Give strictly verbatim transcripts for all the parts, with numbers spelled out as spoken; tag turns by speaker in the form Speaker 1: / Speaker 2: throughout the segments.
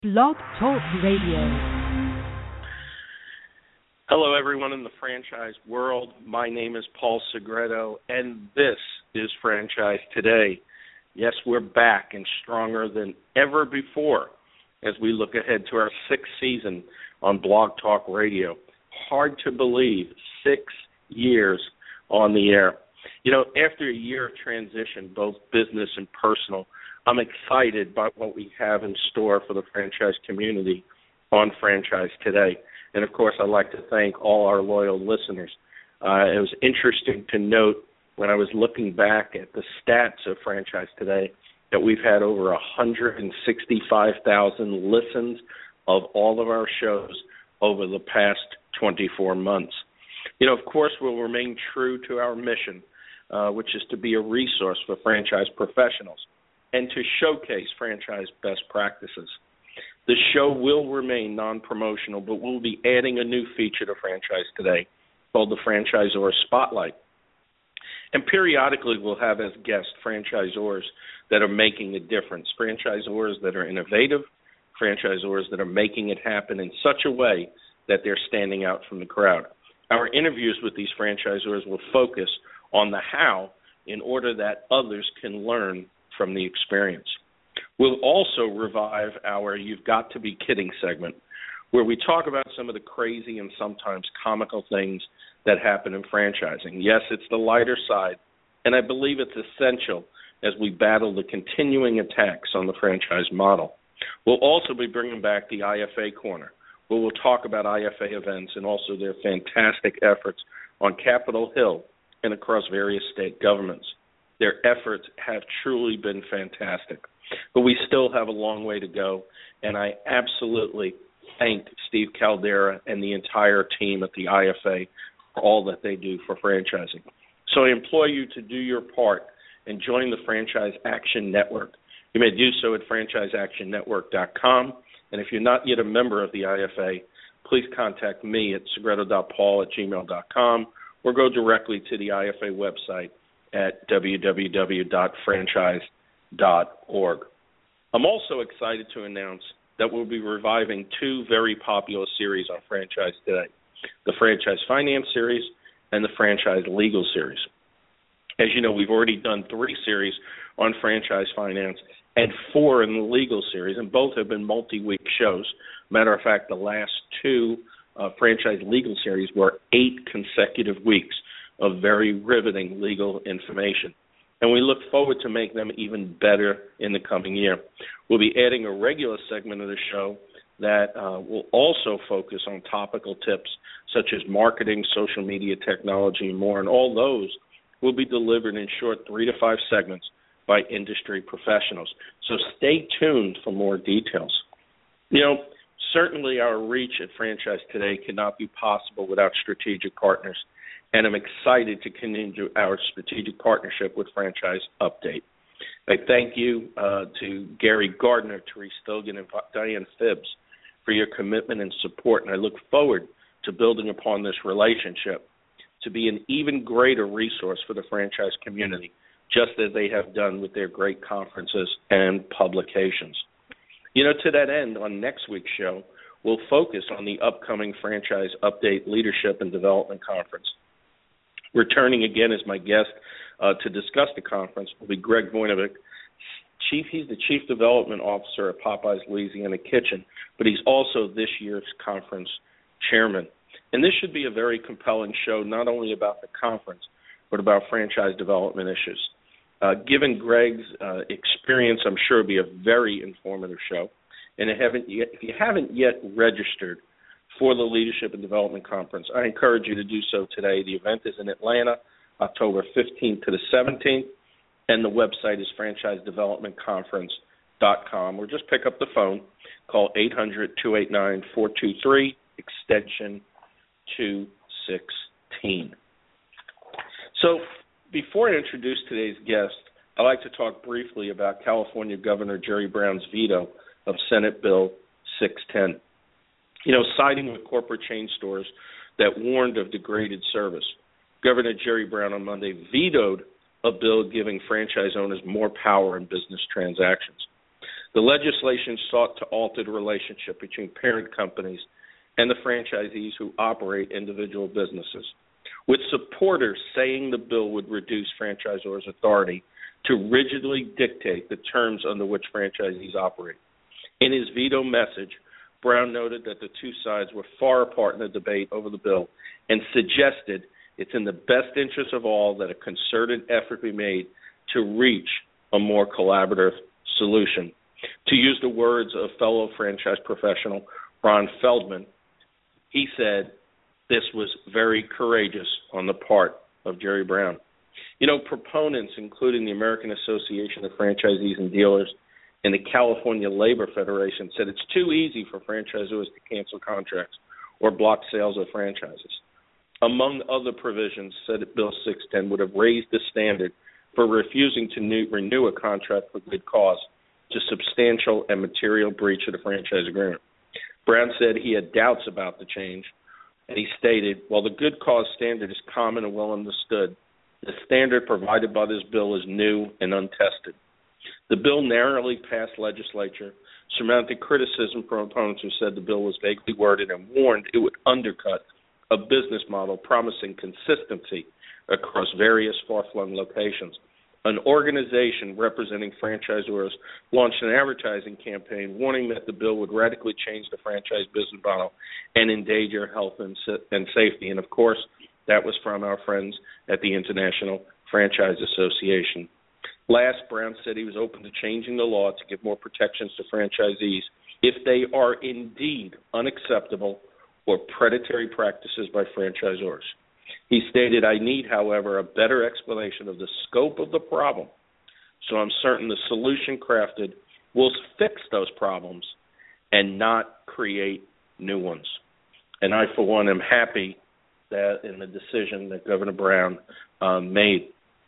Speaker 1: Blog Talk Radio.
Speaker 2: Hello, everyone in the franchise world. My name is Paul Segreto, and this is Franchise Today. Yes, we're back and stronger than ever before as we look ahead to our sixth season on Blog Talk Radio. Hard to believe, six years on the air. You know, after a year of transition, both business and personal, I'm excited by what we have in store for the franchise community on Franchise Today. And, of course, I'd like to thank all our loyal listeners. Uh, it was interesting to note when I was looking back at the stats of Franchise Today that we've had over one hundred sixty-five thousand listens of all of our shows over the past twenty-four months. You know, of course, we'll remain true to our mission, uh, which is to be a resource for franchise professionals and to showcase franchise best practices. The show will remain non-promotional, but we'll be adding a new feature to Franchise Today called the Franchisor Spotlight. And periodically we'll have as guests franchisors that are making a difference, franchisors that are innovative, franchisors that are making it happen in such a way that they're standing out from the crowd. Our interviews with these franchisors will focus on the how in order that others can learn from the experience. We'll also revive our You've Got to Be Kidding segment, where we talk about some of the crazy and sometimes comical things that happen in franchising. Yes, it's the lighter side, and I believe it's essential as we battle the continuing attacks on the franchise model. We'll also be bringing back the I F A Corner, where we'll talk about I F A events and also their fantastic efforts on Capitol Hill and across various state governments. Their efforts have truly been fantastic. But we still have a long way to go, and I absolutely thank Steve Caldera and the entire team at the I F A for all that they do for franchising. So I implore you to do your part and join the Franchise Action Network. You may do so at franchise action network dot com, and if you're not yet a member of the I F A, please contact me at segreto dot paul at gmail dot com or go directly to the I F A website at w w w dot franchise dot org. I'm also excited to announce that we'll be reviving two very popular series on Franchise Today, the Franchise Finance series and the Franchise Legal series. As you know, we've already done three series on Franchise Finance and four in the Legal series, and both have been multi-week shows. Matter of fact, the last two uh, Franchise Legal series were eight consecutive weeks of very riveting legal information. And we look forward to make them even better in the coming year. We'll be adding a regular segment of the show that uh, will also focus on topical tips such as marketing, social media technology, and more. And all those will be delivered in short three to five segments by industry professionals. So stay tuned for more details. You know, certainly our reach at Franchise Today cannot be possible without strategic partners. And I'm excited to continue our strategic partnership with Franchise Update. I thank you uh, to Gary Gardner, Therese Stilgan, and Diane Phibbs for your commitment and support, and I look forward to building upon this relationship to be an even greater resource for the franchise community, just as they have done with their great conferences and publications. You know, to that end, on next week's show, we'll focus on the upcoming Franchise Update Leadership and Development Conference. Returning again as my guest uh, to discuss the conference will be Greg Voinovich. Chief, he's the Chief Development Officer at Popeye's Louisiana Kitchen, but he's also this year's conference chairman. And this should be a very compelling show, not only about the conference, but about franchise development issues. Uh, given Greg's uh, experience, I'm sure it'll be a very informative show. And if you haven't yet, if you haven't yet registered for the Leadership and Development Conference, I encourage you to do so today. The event is in Atlanta, October fifteenth to the seventeenth, and the website is franchise development conference dot com. Or just pick up the phone, call eight hundred, two eight nine, four two three, extension two sixteen. So before I introduce today's guest, I'd like to talk briefly about California Governor Jerry Brown's veto of Senate Bill six ten. You know, siding with corporate chain stores that warned of degraded service. Governor Jerry Brown on Monday vetoed a bill giving franchise owners more power in business transactions. The legislation sought to alter the relationship between parent companies and the franchisees who operate individual businesses, with supporters saying the bill would reduce franchisors' authority to rigidly dictate the terms under which franchisees operate. In his veto message, Brown noted that the two sides were far apart in the debate over the bill and suggested it's in the best interest of all that a concerted effort be made to reach a more collaborative solution. To use the words of fellow franchise professional Ron Feldman, he said this was very courageous on the part of Jerry Brown. You know, proponents, including the American Association of Franchisees and Dealers and the California Labor Federation, said it's too easy for franchisors to cancel contracts or block sales of franchises. Among other provisions, Senate Bill six ten would have raised the standard for refusing to new, renew a contract for good cause to substantial and material breach of the franchise agreement. Brown said he had doubts about the change, and he stated, while the good cause standard is common and well understood, the standard provided by this bill is new and untested. The bill narrowly passed legislature, surmounted criticism from opponents who said the bill was vaguely worded and warned it would undercut a business model promising consistency across various far-flung locations. An organization representing franchisors launched an advertising campaign warning that the bill would radically change the franchise business model and endanger health and, and safety. And, of course, that was from our friends at the International Franchise Association. Last, Brown said he was open to changing the law to give more protections to franchisees if they are indeed unacceptable or predatory practices by franchisors. He stated, I need, however, a better explanation of the scope of the problem, so I'm certain the solution crafted will fix those problems and not create new ones. And I, for one, am happy that in the decision that Governor Brown um, made.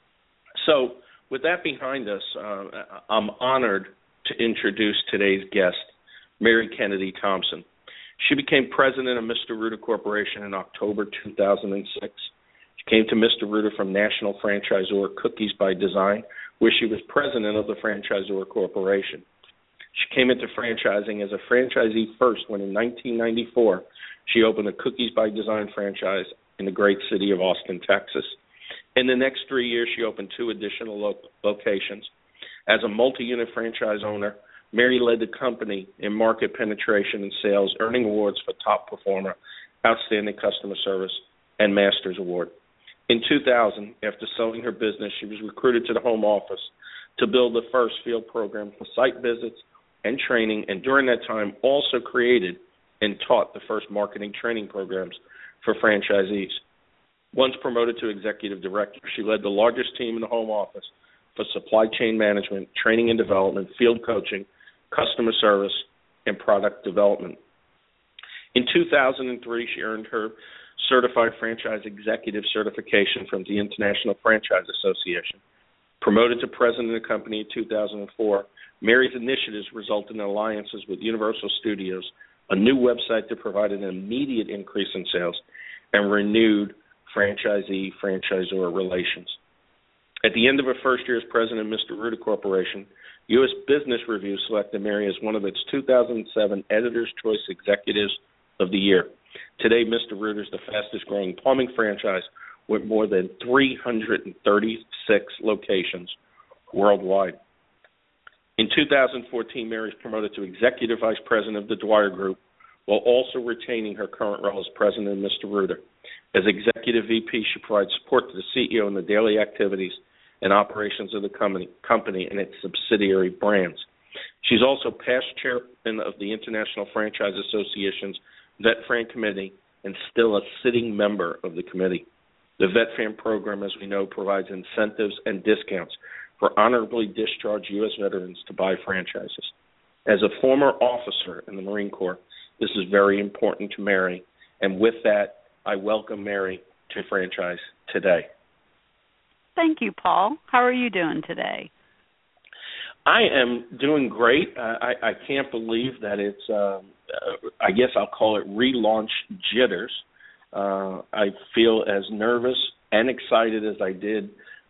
Speaker 2: So with that behind us, uh, I'm honored to introduce today's guest, Mary Kennedy Thompson. She became president of Mister Rooter Corporation in October two thousand six. She came to Mister Rooter from national franchisor Cookies by Design, where she was president of the Franchisor Corporation. She came into franchising as a franchisee first when in nineteen ninety-four she opened a Cookies by Design franchise in the great city of Austin, Texas. In the next three years, she opened two additional lo- locations. As a multi-unit franchise owner, Mary led the company in market penetration and sales, earning awards for Top Performer, Outstanding Customer Service, and Masters Award. In two thousand, after selling her business, she was recruited to the home office to build the first field program for site visits and training, and during that time also created and taught the first marketing training programs for franchisees. Once promoted to executive director, she led the largest team in the home office for supply chain management, training and development, field coaching, customer service, and product development. In two thousand three, she earned her Certified Franchise Executive certification from the International Franchise Association. Promoted to president of the company in two thousand four, Mary's initiatives resulted in alliances with Universal Studios, a new website that provided an immediate increase in sales, and renewed franchisee-franchisor relations. At the end of her first year as president of Mister Rooter Corporation, U S Business Review selected Mary as one of its two thousand seven Editor's Choice Executives of the Year. Today, Mister Rooter is the fastest-growing plumbing franchise with more than three hundred thirty-six locations worldwide. In two thousand fourteen, Mary was promoted to Executive Vice President of the Dwyer Group, while also retaining her current role as President of Mister Rooter. As Executive V P, she provides support to the C E O in the daily activities and operations of the company, company and its subsidiary brands. She's also past chairman of the International Franchise Association's VetFran Committee and still a sitting member of the committee. The VetFan program, as we know, provides incentives and discounts for honorably discharged U S veterans to buy franchises. As a former officer in the Marine Corps, this is very important to Mary, and with that, I welcome Mary to Franchise Today.
Speaker 3: Thank you, Paul. How are you doing today?
Speaker 2: I am doing great. I, I can't believe that it's, um, uh, I guess I'll call it relaunch jitters. Uh, I feel as nervous and excited as I did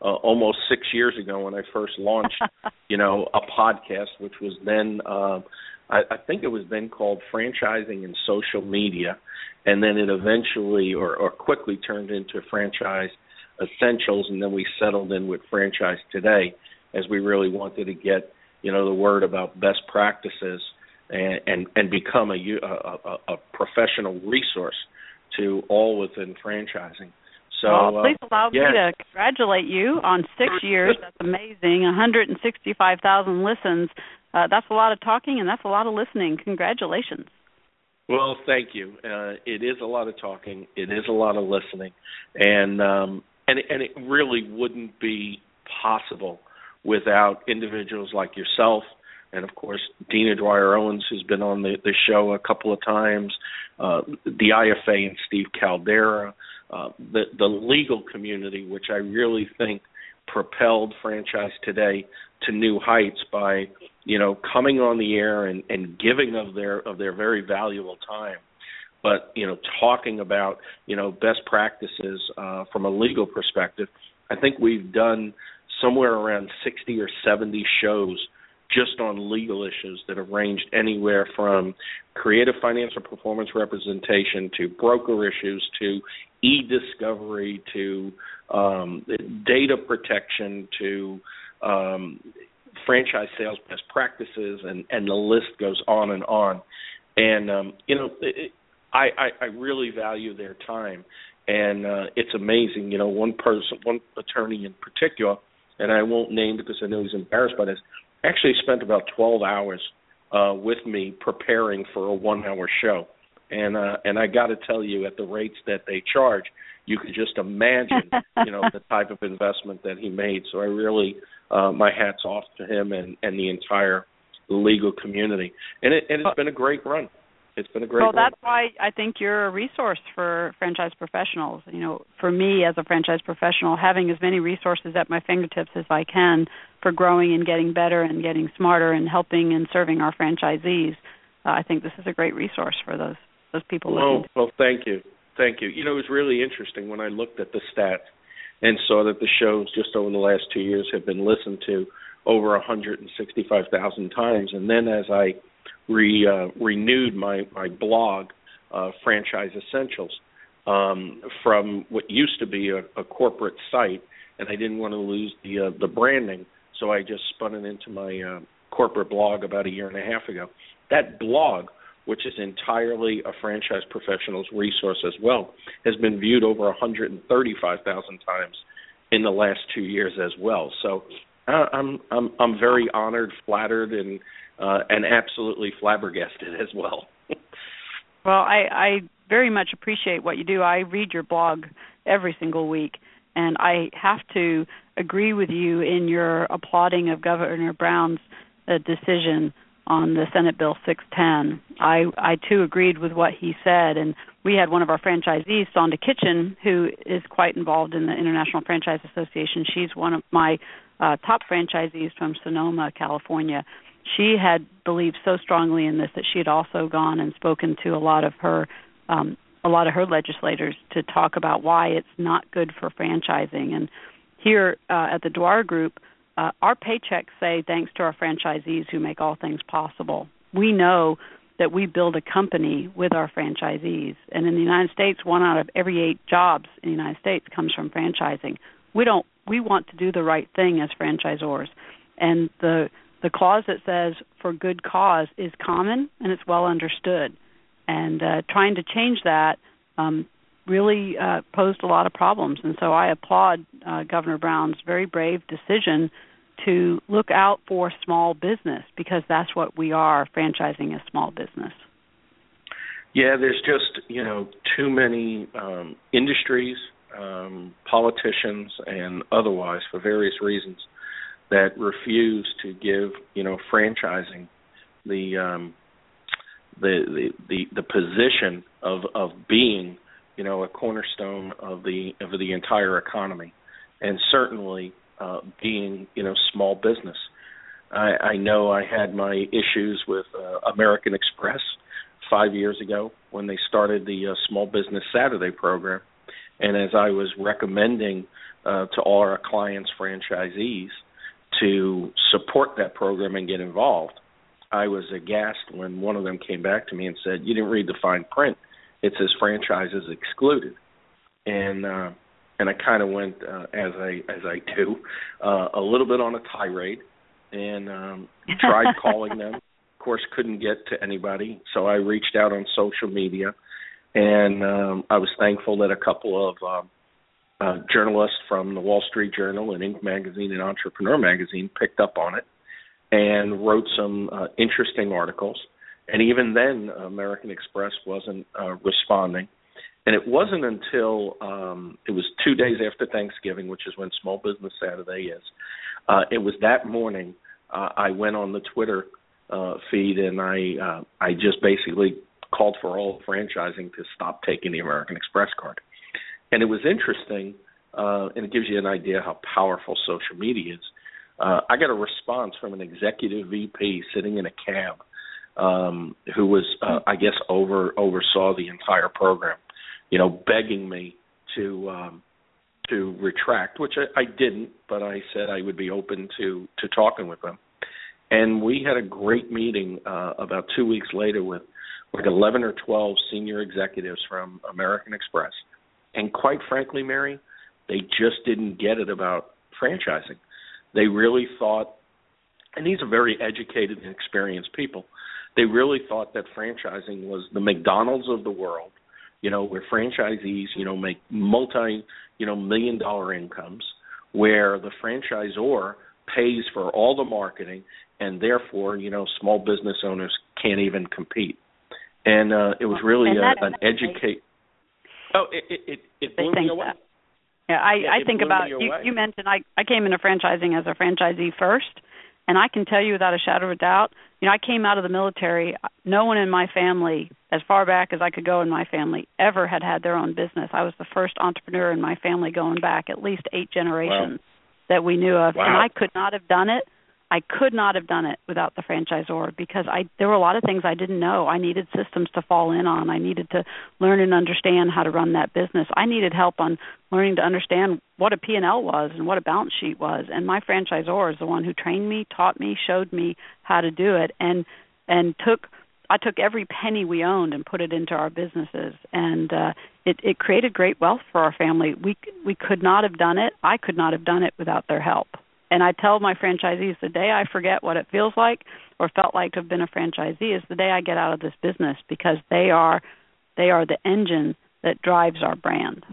Speaker 2: uh, almost six years ago when I first launched, you know, a podcast, which was then, uh, I, I think it was then called Franchising and Social Media, and then it eventually or, or quickly turned into Franchise Essentials, and then we settled in with Franchise Today as we really wanted to get, you know, the word about best practices and and, and become a, a, a professional resource to all within franchising. So,
Speaker 3: well, please allow
Speaker 2: uh, yeah.
Speaker 3: me to congratulate you on six years. That's amazing. one hundred sixty-five thousand listens. Uh, that's a lot of talking, and that's a lot of listening. Congratulations.
Speaker 2: Well, thank you. Uh, it is a lot of talking. It is a lot of listening, and um, and and it really wouldn't be possible without individuals like yourself, and of course Dina Dwyer Owens, who's been on the, the show a couple of times, uh, the I F A and Steve Caldera, uh, the the legal community, which I really think propelled Franchise Today to new heights by, you know, coming on the air and, and giving of their of their very valuable time, but, you know, talking about, you know, best practices uh, from a legal perspective. I think we've done somewhere around sixty or seventy shows just on legal issues that have ranged anywhere from creative financial performance representation to broker issues to e-discovery to um, data protection to um, franchise sales best practices, and, and the list goes on and on. And, um, you know, it, I, I, I really value their time, and uh, it's amazing. You know, one person, one attorney in particular, and I won't name because I know he's embarrassed by this, actually spent about twelve hours uh, with me preparing for a one-hour show. And uh, and I got to tell you, at the rates that they charge, you could just imagine, you know, the type of investment that he made. So I really, uh, my hat's off to him and, and the entire legal community. And, it, and it's been a great run. It's been a great
Speaker 3: well,
Speaker 2: run.
Speaker 3: That's why I think you're a resource for franchise professionals. You know, for me as a franchise professional, having as many resources at my fingertips as I can for growing and getting better and getting smarter and helping and serving our franchisees, uh, I think this is a great resource for those those people.
Speaker 2: Well,
Speaker 3: looking to-
Speaker 2: well, thank you. Thank you. You know, it was really interesting when I looked at the stats and saw that the shows just over the last two years have been listened to over one hundred sixty-five thousand times. And then as I re, uh, renewed my, my blog, uh, Franchise Essentials, um, from what used to be a, a corporate site, and I didn't want to lose the uh, the branding, so I just spun it into my uh, corporate blog about a year and a half ago. That blog, which is entirely a franchise professional's resource as well, has been viewed over one hundred thirty-five thousand times in the last two years as well. So uh, I'm I'm I'm very honored, flattered, and uh, and absolutely flabbergasted as well.
Speaker 3: Well, I, I very much appreciate what you do. I read your blog every single week, and I have to agree with you in your applauding of Governor Brown's uh, decision on the Senate Bill six ten. I, I, too, agreed with what he said, and we had one of our franchisees, Sonda Kitchen, who is quite involved in the International Franchise Association. She's one of my uh, top franchisees from Sonoma, California. She had believed so strongly in this that she had also gone and spoken to a lot of her um, a lot of her legislators to talk about why it's not good for franchising. And here uh, at the Dwyer Group, uh, our paychecks say thanks to our franchisees who make all things possible. We know that we build a company with our franchisees. And in the United States, one out of every eight jobs in the United States comes from franchising. We don't. We want to do the right thing as franchisors. And the the clause that says for good cause is common and it's well understood. And uh, trying to change that um, really uh, posed a lot of problems. And so I applaud uh, Governor Brown's very brave decision to look out for small business, because that's what we are, franchising a small business.
Speaker 2: Yeah, there's just, you know, too many um, industries, um, politicians, and otherwise, for various reasons, that refuse to give, you know, franchising the um, the, the the the position of of being, you know, a cornerstone of the of the entire economy, and certainly uh, being, you know, small business. I, I know I had my issues with uh, American Express five years ago when they started the uh, Small Business Saturday program, And as I was recommending uh, to all our clients, franchisees, to support that program and get involved, I was aghast when one of them came back to me and said, "You didn't read the fine print. It says franchises excluded." And uh, and I kind of went, uh, as I as I do, uh, a little bit on a tirade, and um, tried calling them. Of course, couldn't get to anybody, so I reached out on social media, and um, I was thankful that a couple of uh, uh, journalists from the Wall Street Journal and Inc magazine and Entrepreneur magazine picked up on it and wrote some uh, interesting articles. And even then, American Express wasn't uh, responding. And it wasn't until um, it was two days after Thanksgiving, which is when Small Business Saturday is. Uh, it was that morning uh, I went on the Twitter uh, feed and I uh, I just basically called for all franchising to stop taking the American Express card. And it was interesting, uh, and it gives you an idea how powerful social media is. Uh, I got a response from an executive V P sitting in a cab um, who was, uh, I guess, over oversaw the entire program, you know, begging me to um, to retract, which I, I didn't, but I said I would be open to, to talking with them. And we had a great meeting uh, about two weeks later with like eleven or twelve senior executives from American Express. And quite frankly, Mary, they just didn't get it about franchising. They really thought, and these are very educated and experienced people, they really thought that franchising was the McDonald's of the world, you know, where franchisees, you know, make multi, you know, million dollar incomes, where the franchisor pays for all the marketing, and therefore, you know, small business owners can't even compete. And uh, it was really a, an educate. Oh, it it it, it blew me away.
Speaker 3: That. Yeah, I,
Speaker 2: yeah,
Speaker 3: I think about, you, you mentioned I, I came into franchising as a franchisee first, and I can tell you without a shadow of a doubt, you know, I came out of the military. No one in my family, as far back as I could go in my family, ever had had their own business. I was the first entrepreneur in my family going back at least eight generations wow. that we knew of, wow. and I could not have done it. I could not have done it without the franchisor because I there were a lot of things I didn't know. I needed systems to fall in on. I needed to learn and understand how to run that business. I needed help on learning to understand what a P and L was and what a balance sheet was. And my franchisor is the one who trained me, taught me, showed me how to do it, and and took I took every penny we owned and put it into our businesses. And uh, it, it created great wealth for our family. We we could not have done it. I could not have done it without their help. And I tell my franchisees, the day I forget what it feels like or felt like to have been a franchisee is the day I get out of this business, because they are they are the engine that drives our brand.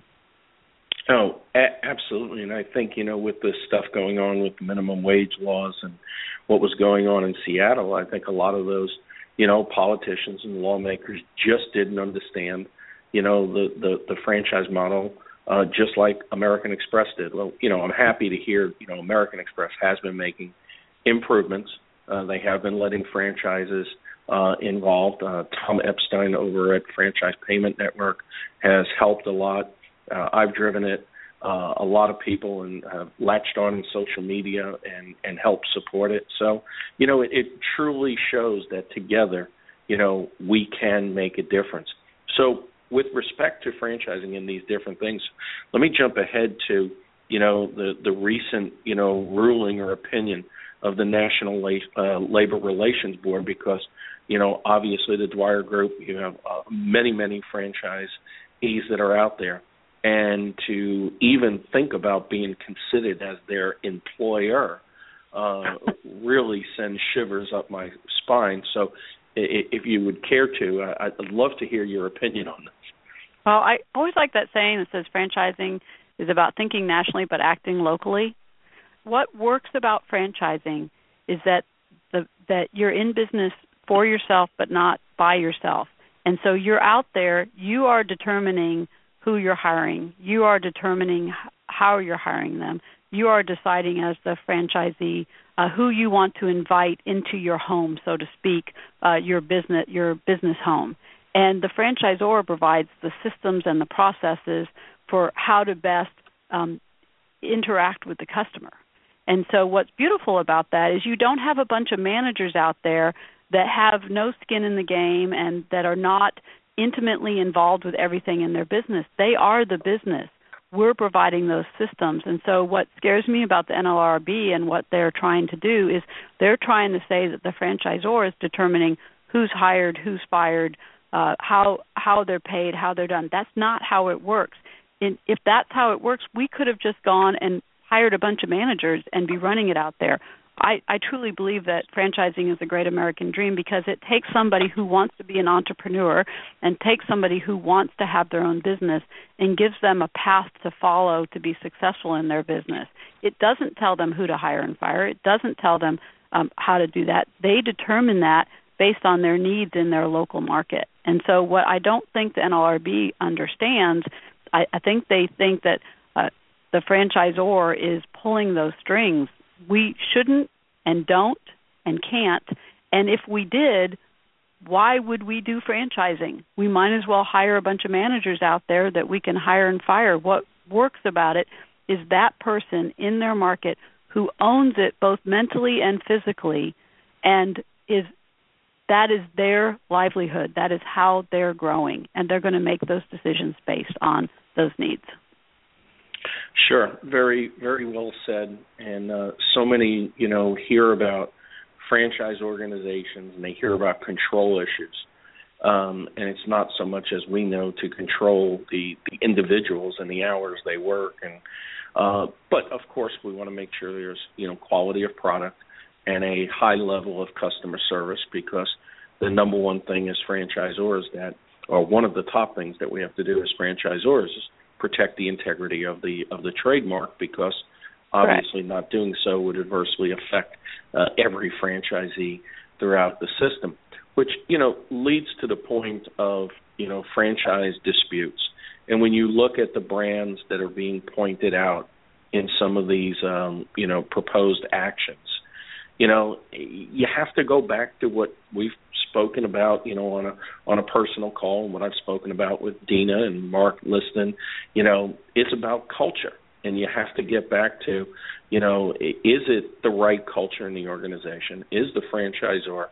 Speaker 2: Oh, a- absolutely. And I think, you know, with this stuff going on with the minimum wage laws and what was going on in Seattle, I think a lot of those, you know, politicians and lawmakers just didn't understand, you know, the, the, the franchise model. Uh, just like American Express did. Well, you know, I'm happy to hear, you know, American Express has been making improvements. Uh, they have been letting franchises uh, involved. Uh, Tom Epstein over at Franchise Payment Network has helped a lot. Uh, I've driven it. Uh, a lot of people and have latched on in social media and, and helped support it. So, you know, it, it truly shows that together, you know, we can make a difference. So, with respect to franchising and these different things, let me jump ahead to, you know, the, the recent, you know, ruling or opinion of the National La- uh, Labor Relations Board, because, you know, obviously the Dwyer Group, you have uh, many, many franchisees that are out there. And to even think about being considered as their employer uh, really sends shivers up my spine. So if you would care to, I'd love to hear your opinion on this.
Speaker 3: Well, I always like that saying that says franchising is about thinking nationally but acting locally. What works about franchising is that the that you're in business for yourself but not by yourself. And so you're out there, you are determining who you're hiring. You are determining how you're hiring them. You are deciding as the franchisee uh, who you want to invite into your home, so to speak, uh, your business your business home. And the franchisor provides the systems and the processes for how to best um, interact with the customer. And so what's beautiful about that is you don't have a bunch of managers out there that have no skin in the game and that are not intimately involved with everything in their business. They are the business. We're providing those systems. And so what scares me about the N L R B and what they're trying to do is they're trying to say that the franchisor is determining who's hired, who's fired, uh, how how they're paid, how they're done. That's not how it works. In, if that's how it works, we could have just gone and hired a bunch of managers and be running it out there. I, I truly believe that franchising is a great American dream because it takes somebody who wants to be an entrepreneur and takes somebody who wants to have their own business and gives them a path to follow to be successful in their business. It doesn't tell them who to hire and fire. It doesn't tell them um, how to do that. They determine that based on their needs in their local market. And so what I don't think the N L R B understands, I, I think they think that uh, the franchisor is pulling those strings. We shouldn't and don't and can't. And if we did, why would we do franchising? We might as well hire a bunch of managers out there that we can hire and fire. What works about it is that person in their market who owns it both mentally and physically, and is that is their livelihood. That is how they're growing, and they're going to make those decisions based on those needs.
Speaker 2: Sure, very, very well said. And uh, so many, you know, hear about franchise organizations and they hear about control issues. Um, and it's not so much as we know to control the, the individuals and the hours they work. And uh, but of course, we want to make sure there's, you know, quality of product and a high level of customer service, because the number one thing as franchisors that, or one of the top things that we have to do as franchisors is protect the integrity of the of the trademark, because obviously Correct. Not doing so would adversely affect uh, every franchisee throughout the system, which, you know, leads to the point of, you know, franchise disputes. And when you look at the brands that are being pointed out in some of these, um, you know, proposed actions, you know, you have to go back to what we've spoken about, you know, on a on a personal call, and what I've spoken about with Dina and Mark listening. You know, it's about culture, and you have to get back to, you know, is it the right culture in the organization? Is the franchisor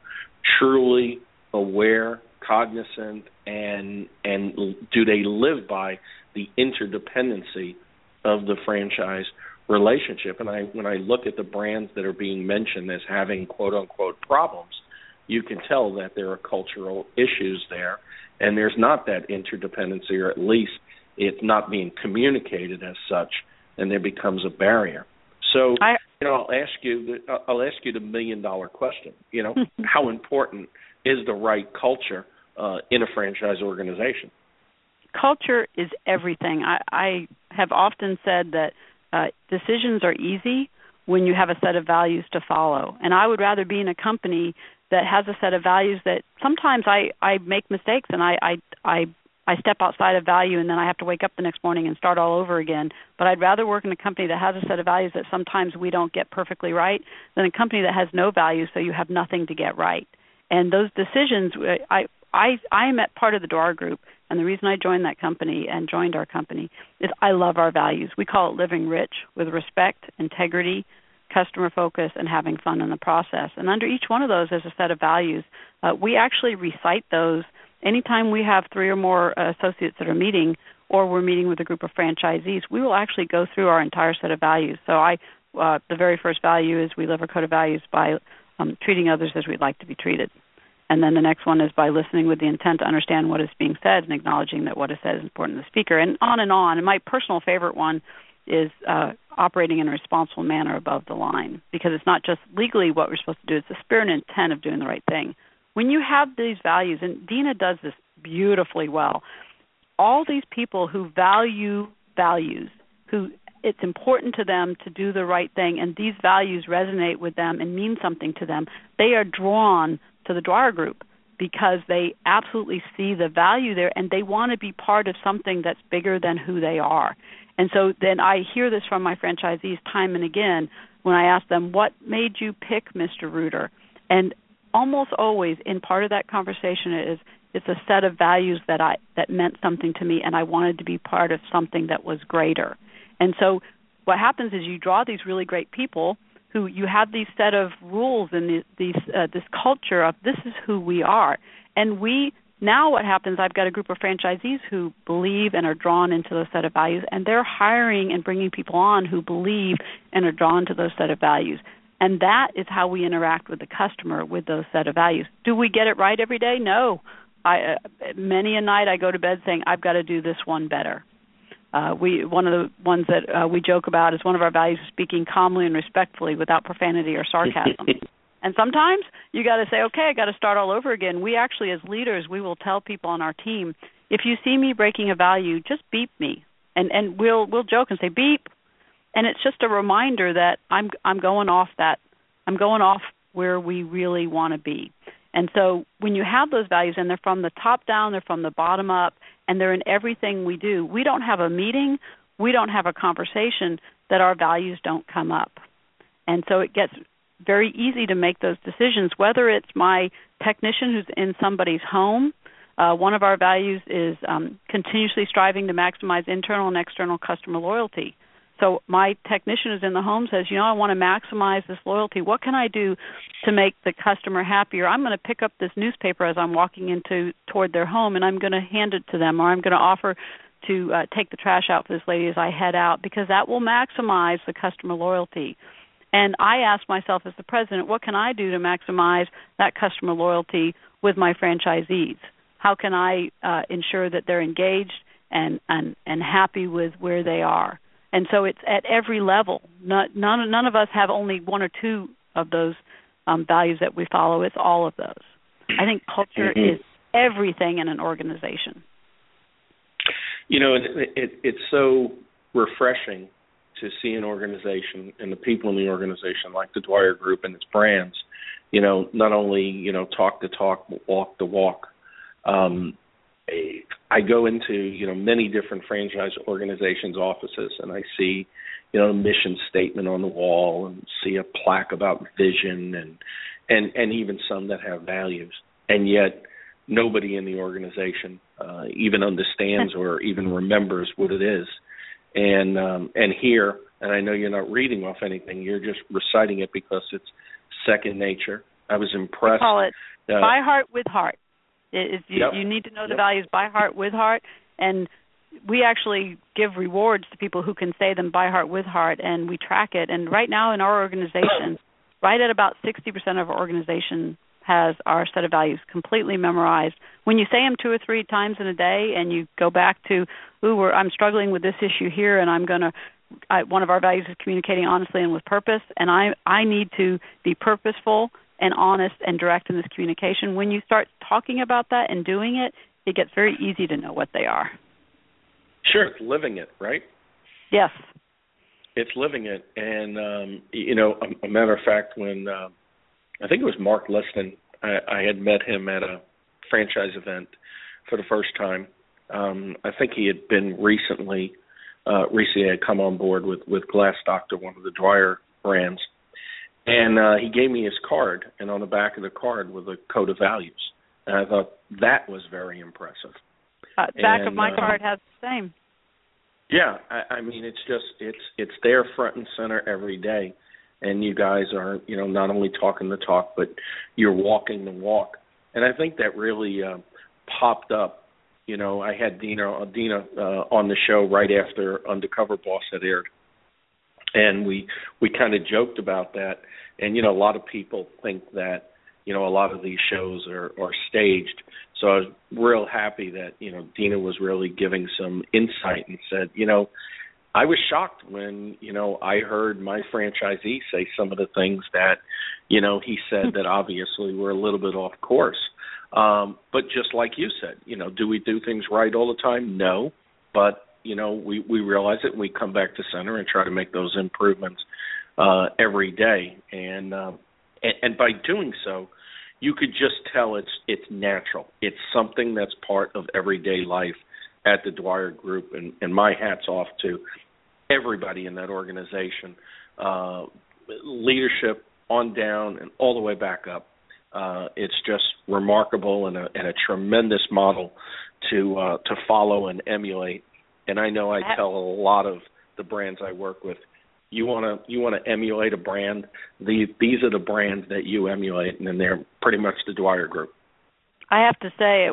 Speaker 2: truly aware, cognizant, and and do they live by the interdependency of the franchise relationship? And I, when I look at the brands that are being mentioned as having quote-unquote problems, you can tell that there are cultural issues there, and there's not that interdependency, or at least it's not being communicated as such, and there becomes a barrier. So, I, you know, I'll ask you, the, I'll ask you the million-dollar question. You know, how important is the right culture uh, in a franchise organization?
Speaker 3: Culture is everything. I, I have often said that uh, decisions are easy when you have a set of values to follow, and I would rather be in a company that has a set of values that sometimes I, I make mistakes and I, I I I step outside of value, and then I have to wake up the next morning and start all over again. But I'd rather work in a company that has a set of values that sometimes we don't get perfectly right than a company that has no values, so you have nothing to get right. And those decisions, I I I am at part of the Dwyer Group, and the reason I joined that company and joined our company is I love our values. We call it living rich with respect, integrity, customer focus, and having fun in the process. And under each one of those is a set of values. Uh, we actually recite those anytime we have three or more uh, associates that are meeting, or we're meeting with a group of franchisees. We will actually go through our entire set of values. So I, uh, the very first value is we live our code of values by um, treating others as we'd like to be treated. And then the next one is by listening with the intent to understand what is being said and acknowledging that what is said is important to the speaker, and on and on. And my personal favorite one is uh, operating in a responsible manner above the line, because it's not just legally what we're supposed to do, it's the spirit and intent of doing the right thing. When you have these values, and Dina does this beautifully well, all these people who value values, who it's important to them to do the right thing, and these values resonate with them and mean something to them, they are drawn to the Dwyer Group because they absolutely see the value there, and they want to be part of something that's bigger than who they are. And so then I hear this from my franchisees time and again when I ask them, what made you pick Mister Reuter? And almost always in part of that conversation is it's a set of values that I that meant something to me, and I wanted to be part of something that was greater. And so what happens is you draw these really great people who you have these set of rules and these, these uh, this culture of this is who we are. And we now what happens, I've got a group of franchisees who believe and are drawn into those set of values, and they're hiring and bringing people on who believe and are drawn to those set of values. And that is how we interact with the customer with those set of values. Do we get it right every day? No. I, uh, many a night I go to bed saying, I've got to do this one better. Uh, we one of the ones that uh, we joke about is one of our values is speaking calmly and respectfully without profanity or sarcasm. And sometimes you got to say, okay, I got to start all over again. We actually, as leaders, we will tell people on our team, if you see me breaking a value, just beep me, and and we'll we'll joke and say beep, and it's just a reminder that I'm I'm going off that I'm going off where we really want to be. And so when you have those values, and they're from the top down, they're from the bottom up, and they're in everything we do, we don't have a meeting, we don't have a conversation that our values don't come up. And so it gets very easy to make those decisions, whether it's my technician who's in somebody's home. Uh, one of our values is um, continuously striving to maximize internal and external customer loyalty. So my technician who's in the home says, you know, I want to maximize this loyalty. What can I do to make the customer happier? I'm going to pick up this newspaper as I'm walking into toward their home, and I'm going to hand it to them, or I'm going to offer to uh, take the trash out for this lady as I head out, because that will maximize the customer loyalty. And I ask myself as the president, what can I do to maximize that customer loyalty with my franchisees? How can I uh, ensure that they're engaged and, and, and happy with where they are? And so it's at every level. Not, none, none of us have only one or two of those um, values that we follow. It's all of those. I think culture mm-hmm. is everything in an organization.
Speaker 2: You know, it, it, it's so refreshing to see an organization and the people in the organization, like the Dwyer Group and its brands, you know, not only, you know, talk the talk, but walk the walk. Um, I go into, you know, many different franchise organizations' offices, and I see, you know, a mission statement on the wall, and see a plaque about vision, and and, and even some that have values. And yet nobody in the organization uh, even understands or even remembers what it is. And um, and here, and I know you're not reading off anything, you're just reciting it because it's second nature. I was impressed.
Speaker 3: We call it
Speaker 2: uh,
Speaker 3: by heart with heart. It, it, you,
Speaker 2: yep,
Speaker 3: you need to know the
Speaker 2: yep.
Speaker 3: values by heart with heart, and we actually give rewards to people who can say them by heart with heart, and we track it. And right now in our organization, right at about sixty percent of our organization has our set of values completely memorized. When you say them two or three times in a day, and you go back to, ooh, we're, I'm struggling with this issue here, and I'm going to, one of our values is communicating honestly and with purpose, and I, I need to be purposeful and honest and direct in this communication. When you start talking about that and doing it, it gets very easy to know what they are.
Speaker 2: Sure, it's living it, right?
Speaker 3: Yes.
Speaker 2: It's living it. And, um, you know, a, a matter of fact, when uh, I think it was Mark Liston, I, I had met him at a franchise event for the first time. Um, I think he had been recently, uh, recently had come on board with, with Glass Doctor, one of the Dwyer brands. And uh, he gave me his card, and on the back of the card was a code of values. And I thought that was very impressive.
Speaker 3: Uh, the back
Speaker 2: and,
Speaker 3: of my
Speaker 2: uh,
Speaker 3: card has the same.
Speaker 2: Yeah, I, I mean, it's just it's it's there front and center every day, and you guys are, you know, not only talking the talk, but you're walking the walk. And I think that really uh, popped up. You know, I had Dina Dina uh, on the show right after Undercover Boss had aired. And we we kind of joked about that. And, you know, a lot of people think that, you know, a lot of these shows are, are staged. So I was real happy that, you know, Dina was really giving some insight and said, you know, I was shocked when, you know, I heard my franchisee say some of the things that, you know, he said that obviously were a little bit off course. Um, but just like you said, you know, do we do things right all the time? No. But you know, we, we realize it and we come back to center and try to make those improvements uh, every day. And, uh, and and by doing so, you could just tell it's it's natural. It's something that's part of everyday life at the Dwyer Group. And, and my hat's off to everybody in that organization, uh, leadership on down and all the way back up. Uh, it's just remarkable and a, and a tremendous model to uh, to follow and emulate. And I know I tell a lot of the brands I work with, you want to you want to emulate a brand. The, these are the brands that you emulate, and then they're pretty much the Dwyer Group.
Speaker 3: I have to say it was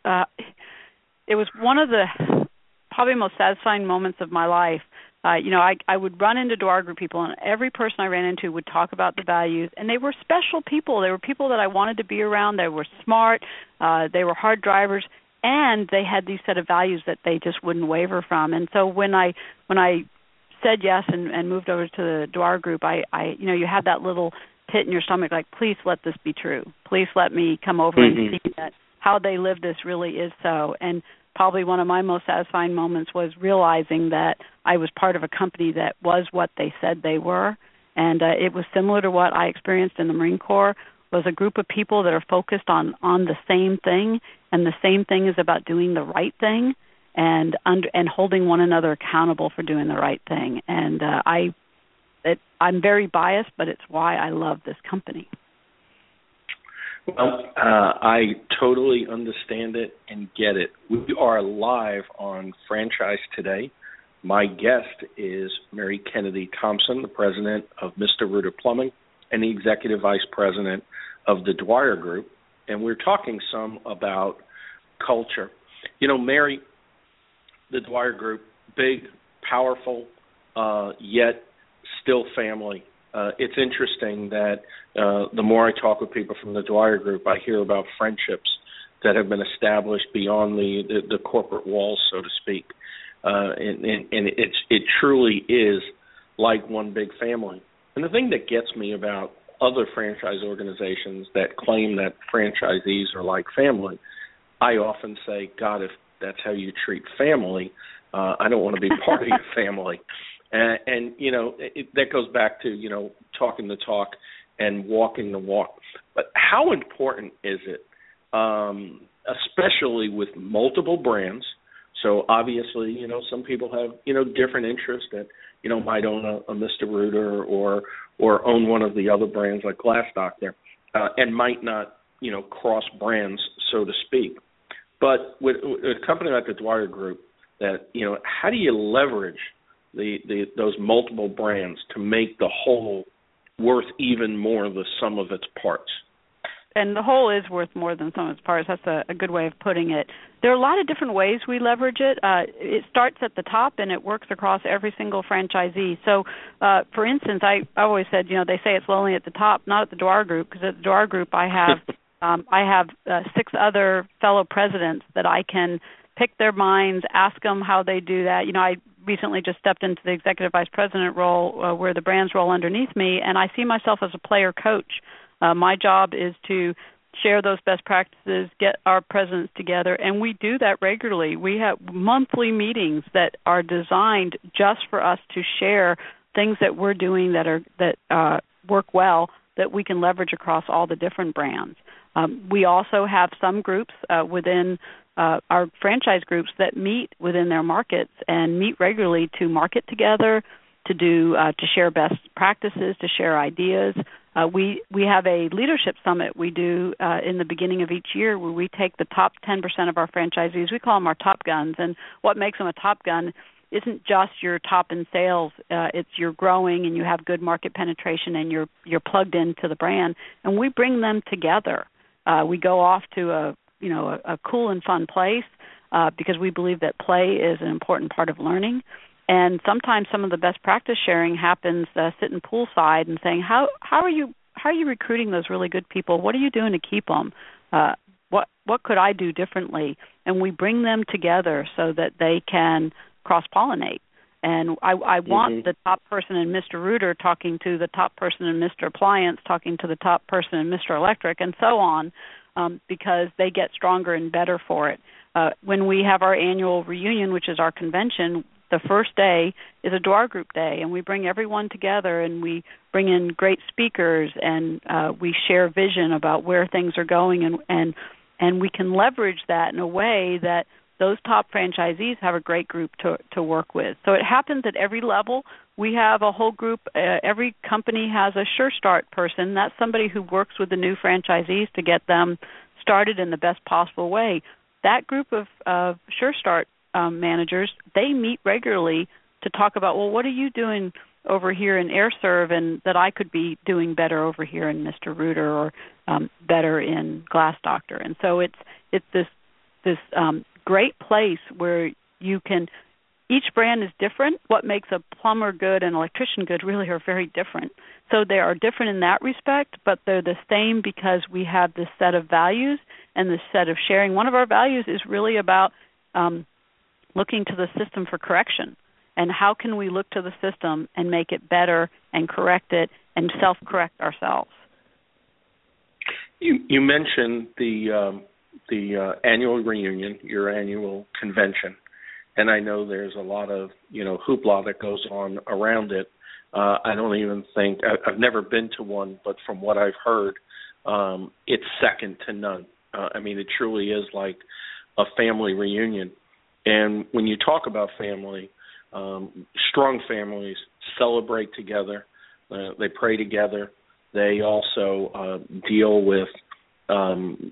Speaker 3: uh, it was one of the probably most satisfying moments of my life. Uh, you know, I, I would run into Dwyer Group people, and every person I ran into would talk about the values, and they were special people. They were people that I wanted to be around. They were smart. Uh, they were hard drivers, and they had these set of values that they just wouldn't waver from. And so when I when I said yes and, and moved over to the Dwyer Group, I, I, you know, you had that little pit in your stomach, like, please let this be true. Please let me come over mm-hmm. and see that how they live this really is so. And probably one of my most satisfying moments was realizing that I was part of a company that was what they said they were. And uh, it was similar to what I experienced in the Marine Corps, was a group of people that are focused on, on the same thing, and the same thing is about doing the right thing and under, and holding one another accountable for doing the right thing. And uh, I, it, I'm very biased, but it's why I love this company.
Speaker 2: Well, uh, I totally understand it and get it. We are live on Franchise Today. My guest is Mary Kennedy Thompson, the president of Mister Rooter Plumbing and the executive vice president of the Dwyer Group, and we're talking some about culture. You know, Mary, the Dwyer Group, big, powerful, uh, yet still family. Uh, it's interesting that uh, the more I talk with people from the Dwyer Group, I hear about friendships that have been established beyond the, the, the corporate walls, so to speak. Uh, and and, and it's, it truly is like one big family. And the thing that gets me about other franchise organizations that claim that franchisees are like family, I often say, God, if that's how you treat family, uh, I don't want to be part of your family. And, and you know, it, that goes back to, you know, talking the talk and walking the walk. But how important is it, um, especially with multiple brands? So obviously, you know, some people have, you know, different interests that, you know, might own a, a Mister Rooter or or own one of the other brands like Glassdock there, uh, and might not, you know, cross brands, so to speak. But with, with a company like the Dwyer Group, that, you know, how do you leverage The, the those multiple brands to make the whole worth even more the sum of its parts?
Speaker 3: And the whole is worth more than some of its parts. That's a, a good way of putting it. There are a lot of different ways we leverage it. Uh, it starts at the top, and it works across every single franchisee. So, uh, for instance, I, I always said, you know, they say it's lonely at the top, not at the Dwyer Group, because at the Dwyer Group I have um, I have uh, six other fellow presidents that I can pick their minds, ask them how they do that. You know, I recently just stepped into the executive vice president role uh, where the brands roll underneath me, and I see myself as a player coach. Uh, my job is to share those best practices, get our presidents together, and we do that regularly. We have monthly meetings that are designed just for us to share things that we're doing that are that uh, work well, that we can leverage across all the different brands. Um, we also have some groups uh, within uh, our franchise groups that meet within their markets and meet regularly to market together, to do uh, to share best practices, to share ideas. Uh, we we have a leadership summit we do uh, in the beginning of each year where we take the top ten percent of our franchisees. We call them our top guns, and what makes them a top gun isn't just your top in sales. Uh, it's you're growing and you have good market penetration and you're you're plugged into the brand, and we bring them together. Uh, we go off to a you know a, a cool and fun place uh, because we believe that play is an important part of learning. And sometimes some of the best practice sharing happens uh, sitting poolside and saying, how how are you how are you recruiting those really good people? What are you doing to keep them? Uh, what what could I do differently? And we bring them together so that they can cross-pollinate. And I, I want mm-hmm. the top person in Mister Rooter talking to the top person in Mister Appliance, talking to the top person in Mister Electric, and so on, um, because they get stronger and better for it. Uh, when we have our annual reunion, which is our convention, the first day is a Dwyer Group Day, and we bring everyone together, and we bring in great speakers, and uh, we share vision about where things are going, and, and and we can leverage that in a way that those top franchisees have a great group to to work with. So it happens at every level. We have a whole group. Uh, every company has a Sure Start person. That's somebody who works with the new franchisees to get them started in the best possible way. That group of, of Sure Start Um, managers, they meet regularly to talk about, well, what are you doing over here in AirServe and that I could be doing better over here in Mister Rooter or um, better in Glass Doctor. And so it's it's this this um, great place where you can. Each brand is different. What makes a plumber good and electrician good really are very different. So they are different in that respect, but they're the same because we have this set of values and this set of sharing. One of our values is really about um, looking to the system for correction. And how can we look to the system and make it better and correct it and self-correct ourselves?
Speaker 2: You, you mentioned the um, the uh, annual reunion, your annual convention. And I know there's a lot of, you know, hoopla that goes on around it. Uh, I don't even think, I, I've never been to one, but from what I've heard, um, it's second to none. Uh, I mean, it truly is like a family reunion. And when you talk about family, um, strong families celebrate together. Uh, they pray together. They also uh, deal with um,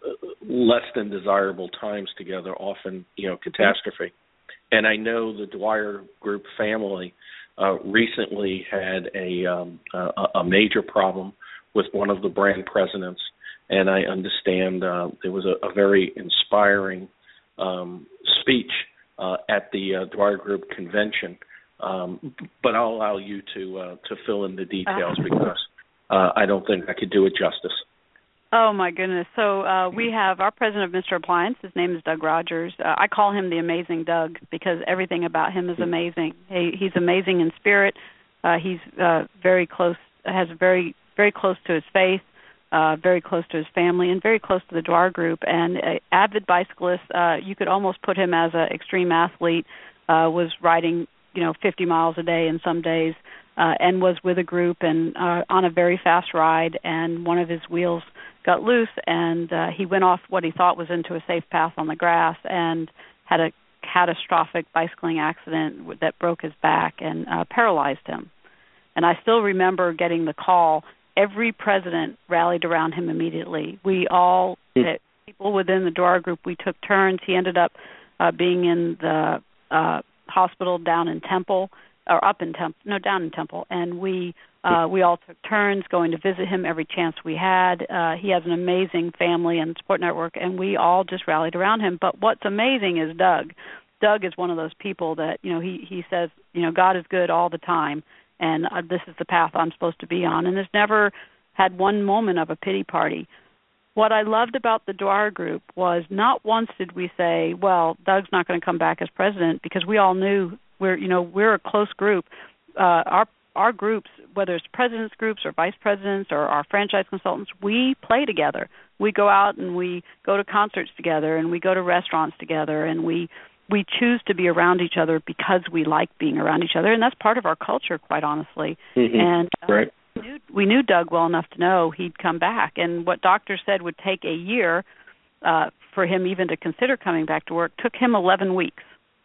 Speaker 2: less than desirable times together, often, you know, catastrophe. And I know the Dwyer Group family uh, recently had a, um, a a major problem with one of the brand presidents, and I understand uh, there was a, a very inspiring um, speech uh, at the uh, Dwyer Group convention. Um, but I'll allow you to uh, to fill in the details because uh, I don't think I could do it justice.
Speaker 3: Oh, my goodness. So uh, we have our president of Mister Appliance. His name is Doug Rogers. Uh, I call him the amazing Doug because everything about him is amazing. He, he's amazing in spirit. Uh, he's uh, very close, has very, very close to his faith, uh, very close to his family, and very close to the Dwyer Group. And uh, avid bicyclist, uh, you could almost put him as an extreme athlete, uh, was riding, you know, fifty miles a day in some days, uh, and was with a group and uh, on a very fast ride, and one of his wheels got loose, and uh, he went off what he thought was into a safe path on the grass and had a catastrophic bicycling accident that broke his back and uh, paralyzed him. And I still remember getting the call. Every president rallied around him immediately. We all, mm. people within the Dwyer Group, we took turns. He ended up uh, being in the uh, hospital down in Temple, or up in Temple, no, down in Temple, and we uh, we all took turns going to visit him every chance we had. Uh, he has an amazing family and support network, and we all just rallied around him. But what's amazing is Doug. Doug is one of those people that, you know, he, he says, you know, God is good all the time, and uh, this is the path I'm supposed to be on, and has never had one moment of a pity party. What I loved about the Dwyer Group was not once did we say, well, Doug's not going to come back as president, because we all knew we're, you know, we're a close group. Uh, our our groups, whether it's presidents' groups or vice presidents or our franchise consultants, we play together. We go out and we go to concerts together, and we go to restaurants together, and we we choose to be around each other because we like being around each other, and that's part of our culture, quite honestly.
Speaker 2: Mm-hmm.
Speaker 3: And uh,
Speaker 2: right.
Speaker 3: we, knew, we knew Doug well enough to know he'd come back, and what doctors said would take a year uh, for him even to consider coming back to work took him eleven weeks.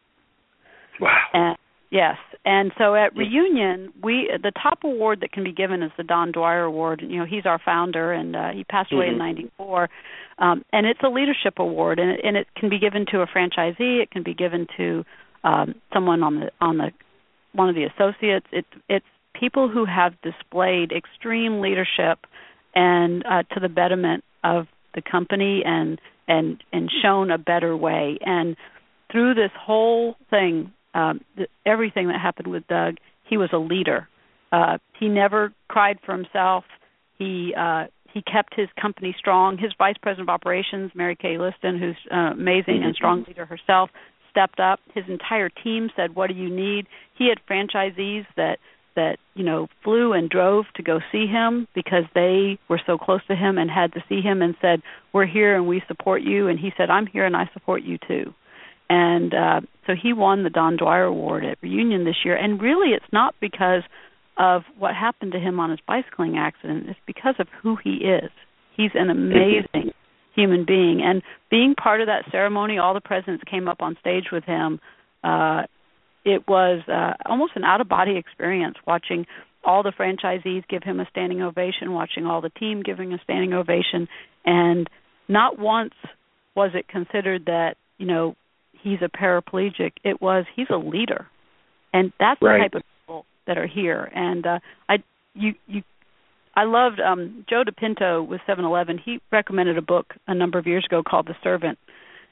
Speaker 2: Wow.
Speaker 3: And, yes, and so at Reunion, we the top award that can be given is the Don Dwyer Award. You know, he's our founder, and uh, he passed away mm-hmm. in ninety-four. Um, and it's a leadership award, and it, and it can be given to a franchisee. It can be given to um, someone on the on the one of the associates. It, it's people who have displayed extreme leadership and uh, to the betterment of the company and and and shown a better way. And through this whole thing, um, the, everything that happened with Doug, he was a leader. Uh, he never cried for himself. He uh, he kept his company strong. His vice president of operations, Mary Kay Liston, who's uh, amazing and strong leader herself, stepped up. His entire team said, "What do you need?" He had franchisees that that you know flew and drove to go see him because they were so close to him and had to see him, and said, "We're here and we support you." And he said, "I'm here and I support you too." And uh, so he won the Don Dwyer Award at Reunion this year. And really, it's not because of what happened to him on his bicycling accident. It's because of who he is. He's an amazing human being. And being part of that ceremony, all the presidents came up on stage with him. Uh, it was uh, almost an out-of-body experience, watching all the franchisees give him a standing ovation, watching all the team giving a standing ovation. And not once was it considered that, you know, he's a paraplegic. It was he's a leader. And that's
Speaker 2: right.
Speaker 3: the type of people that are here. And uh, I you you I loved um, Joe DePinto with seven eleven. He recommended a book a number of years ago called The Servant.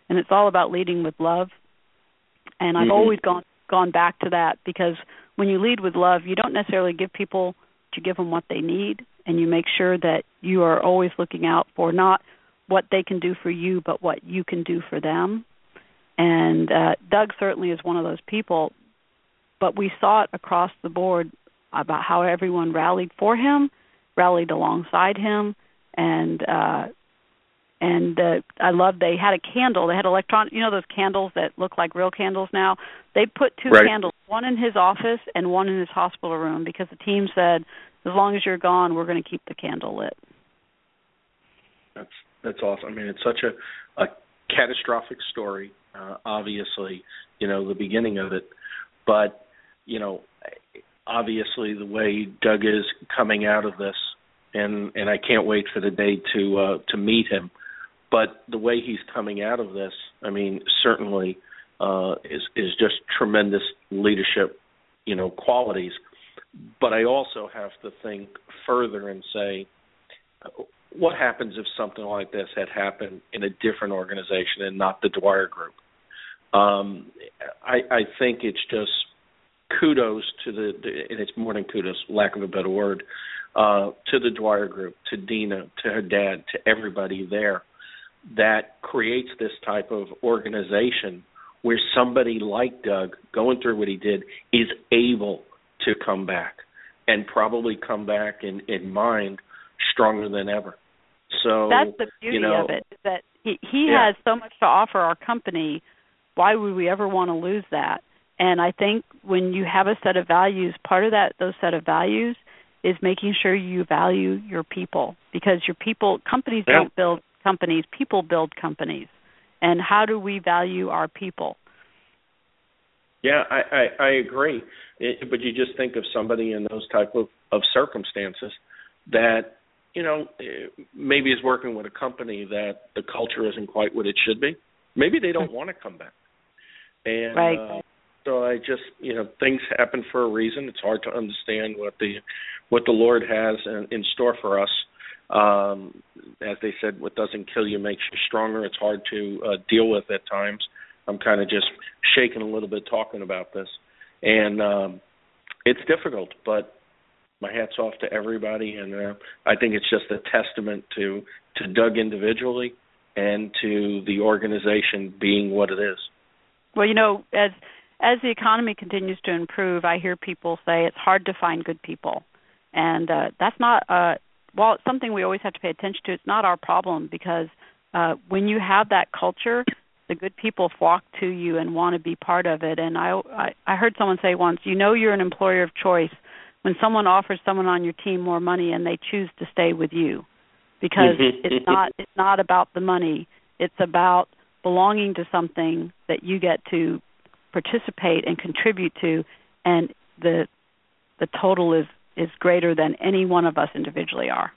Speaker 3: and it's all about leading with love. And I've mm-hmm. always gone gone back to that, because when you lead with love, you don't necessarily give people to give them what they need, and you make sure that you are always looking out for not what they can do for you, but what you can do for them. And uh, Doug certainly is one of those people, but we saw it across the board about how everyone rallied for him, rallied alongside him, and uh, and uh, I love they had a candle. They had electronic, you know, those candles that look like real candles now. They put two
Speaker 2: right.
Speaker 3: candles, one in his office and one in his hospital room, because the team said, as long as you're gone, we're going to keep the candle lit.
Speaker 2: That's that's awesome. I mean, it's such a, a catastrophic story, uh, obviously, you know, the beginning of it. But, you know, obviously the way Doug is coming out of this, and, and I can't wait for the day to uh, to meet him. But the way he's coming out of this, I mean, certainly uh, is is just tremendous leadership, you know, qualities. But I also have to think further and say, what happens if something like this had happened in a different organization and not the Dwyer Group? Um, I, I think it's just kudos to the, and it's more than kudos, lack of a better word, uh, to the Dwyer Group, to Dina, to her dad, to everybody there, that creates this type of organization where somebody like Doug, going through what he did, is able to come back, and probably come back in, in mind stronger than ever. So
Speaker 3: that's the beauty
Speaker 2: you know,
Speaker 3: of it, that he, he
Speaker 2: yeah.
Speaker 3: has so much to offer our company. Why would we ever want to lose that? And I think when you have a set of values, part of that, those set of values, is making sure you value your people, because your people, companies
Speaker 2: yeah.
Speaker 3: don't build companies, people build companies. And how do we value our people?
Speaker 2: Yeah, I, I, I agree. It, but you just think of somebody in those type of, of circumstances that, you know, maybe is working with a company that the culture isn't quite what it should be. Maybe they don't want to come back. And
Speaker 3: right.
Speaker 2: uh, so I just, you know, things happen for a reason. It's hard to understand what the what the Lord has in, in store for us. Um, as they said, what doesn't kill you makes you stronger. It's hard to uh, deal with at times. I'm kind of just shaking a little bit talking about this. And um, it's difficult, but my hat's off to everybody. And uh, I think it's just a testament to, to Doug individually and to the organization being what it is.
Speaker 3: Well, you know, as as the economy continues to improve, I hear people say it's hard to find good people. And uh, that's not, uh, while it's something we always have to pay attention to, it's not our problem, because uh, when you have that culture, the good people flock to you and want to be part of it. And I, I, I heard someone say once, you know you're an employer of choice when someone offers someone on your team more money and they choose to stay with you, because it's not it's not about the money. It's about belonging to something that you get to participate and contribute to, and the the total is, is greater than any one of us individually are.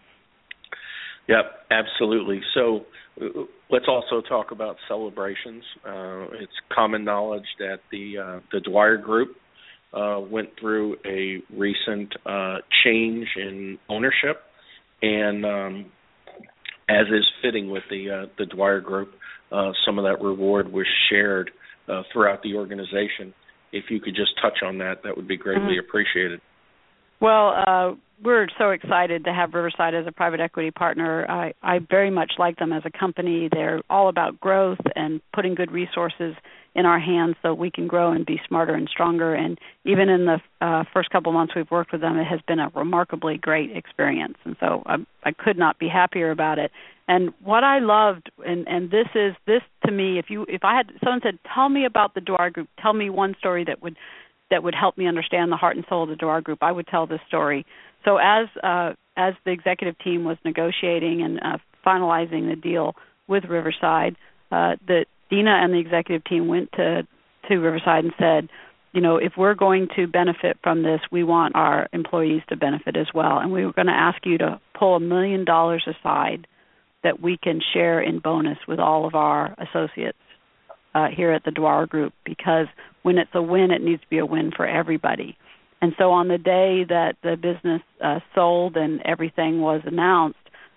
Speaker 2: Yep, absolutely. So uh, let's also talk about celebrations. Uh, it's common knowledge that the uh, the Dwyer Group uh, went through a recent uh, change in ownership, and um, as is fitting with the uh, the Dwyer Group, uh, some of that reward was shared uh, throughout the organization. If you could just touch on that, that would be greatly mm-hmm. appreciated.
Speaker 3: Well, uh, we're so excited to have Riverside as a private equity partner. I, I very much like them as a company. They're all about growth and putting good resources in our hands so we can grow and be smarter and stronger. And even in the uh, first couple of months we've worked with them, it has been a remarkably great experience. And so I, I could not be happier about it. And what I loved, and, and this is this to me, if you if I had someone said, tell me about the Dwyer Group, tell me one story that would that would help me understand the heart and soul of the Dwyer Group, I would tell this story. So as uh, as the executive team was negotiating and uh, finalizing the deal with Riverside, uh, the Dina and the executive team went to, to Riverside and said, you know, if we're going to benefit from this, we want our employees to benefit as well. And we were going to ask you to pull a million dollars aside that we can share in bonus with all of our associates uh, here at the Dwyer Group, because when it's a win, it needs to be a win for everybody. And so on the day that the business uh, sold and everything was announced,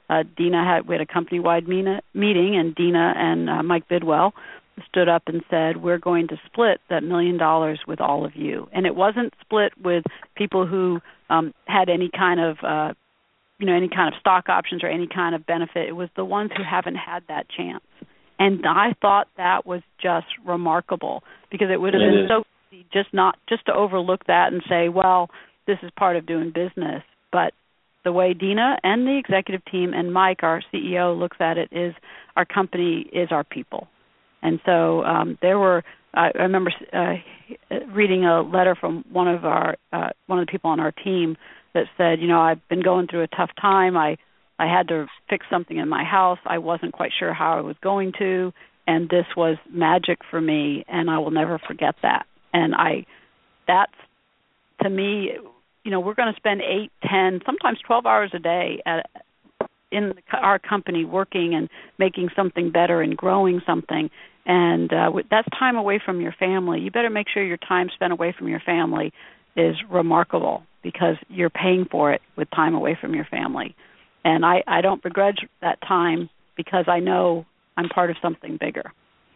Speaker 3: uh, Dina had, we had a company-wide meeting, and Dina and uh, Mike Bidwell stood up and said, we're going to split that million dollars with all of you. And it wasn't split with people who um, had any kind of, uh, you know, any kind of stock options or any kind of benefit. It was the ones who haven't had that chance. And I thought that was just remarkable, because it would have been so easy just not just to overlook that and say, well, this is part of doing business. But the way Dina and the executive team and Mike, our C E O, looks at it is our company is our people. And so um, there were, uh, I remember uh, reading a letter from one of our, uh, one of the people on our team that said, you know, I've been going through a tough time. I, I had to fix something in my house. I wasn't quite sure how I was going to, and this was magic for me, and I will never forget that. And I, that's, to me, you know, we're going to spend eight, ten, sometimes twelve hours a day at, in the, our company working and making something better and growing something. And uh, that's time away from your family. You better make sure your time spent away from your family is remarkable, because you're paying for it with time away from your family. And I, I don't begrudge that time, because I know I'm part of something bigger.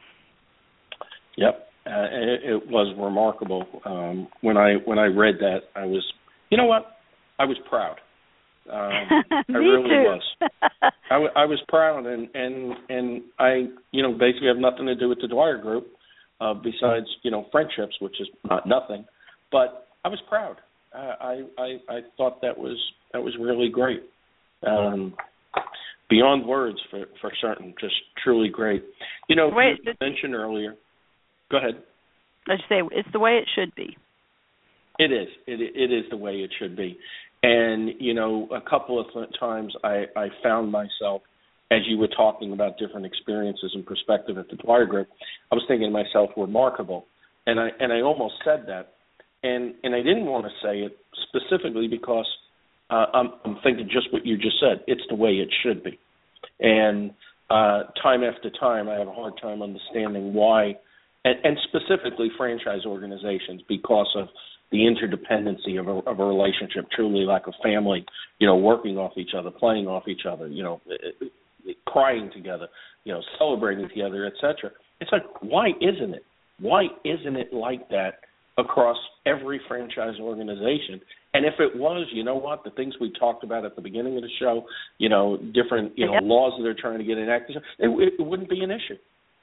Speaker 2: Yep, uh, it, it was remarkable. Um, when I when I read that, I was, you know what, I was proud. Um, I really
Speaker 3: too.
Speaker 2: was. I, w- I was proud, and, and and I, you know, basically have nothing to do with the Dwyer Group, uh, besides, you know, friendships, which is not nothing. But I was proud. Uh, I, I I thought that was that was really great. Um, beyond words, for for certain, just truly great. You know,
Speaker 3: Wait,
Speaker 2: you mentioned earlier. Go ahead.
Speaker 3: I just say it's the way it should be.
Speaker 2: It is. It it is the way it should be. And, you know, a couple of times I, I found myself, as you were talking about different experiences and perspective at the Dwyer Group, I was thinking to myself, remarkable. And I and I almost said that. And and I didn't want to say it specifically because uh, I'm, I'm thinking just what you just said. It's the way it should be. And uh, time after time, I have a hard time understanding why, and, and specifically franchise organizations, because of the interdependency of a, of a relationship, truly like a family, you know, working off each other, playing off each other, you know, crying together, you know, celebrating together, et cetera. It's like, why isn't it? Why isn't it like that across every franchise organization? And if it was, you know what, the things we talked about at the beginning of the show, you know, different, you know,
Speaker 3: yep.
Speaker 2: laws that they're trying to get enacted, it, it wouldn't be an issue.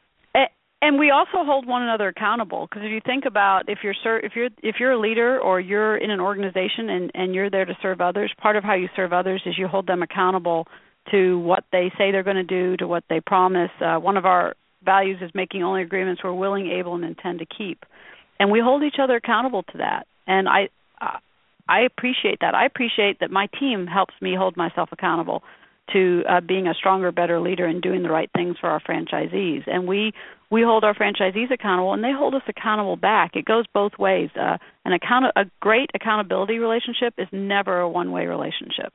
Speaker 3: And we also hold one another accountable, because if you think about if you're if you're if you're a leader or you're in an organization and, and you're there to serve others, part of how you serve others is you hold them accountable to what they say they're going to do, to what they promise. Uh, one of our values is making only agreements we're willing, able, and intend to keep, and we hold each other accountable to that. And I uh, I appreciate that. I appreciate that my team helps me hold myself accountable to uh, being a stronger, better leader and doing the right things for our franchisees. And we, we hold our franchisees accountable, and they hold us accountable back. It goes both ways. Uh, an account- a great accountability relationship is never a one-way relationship.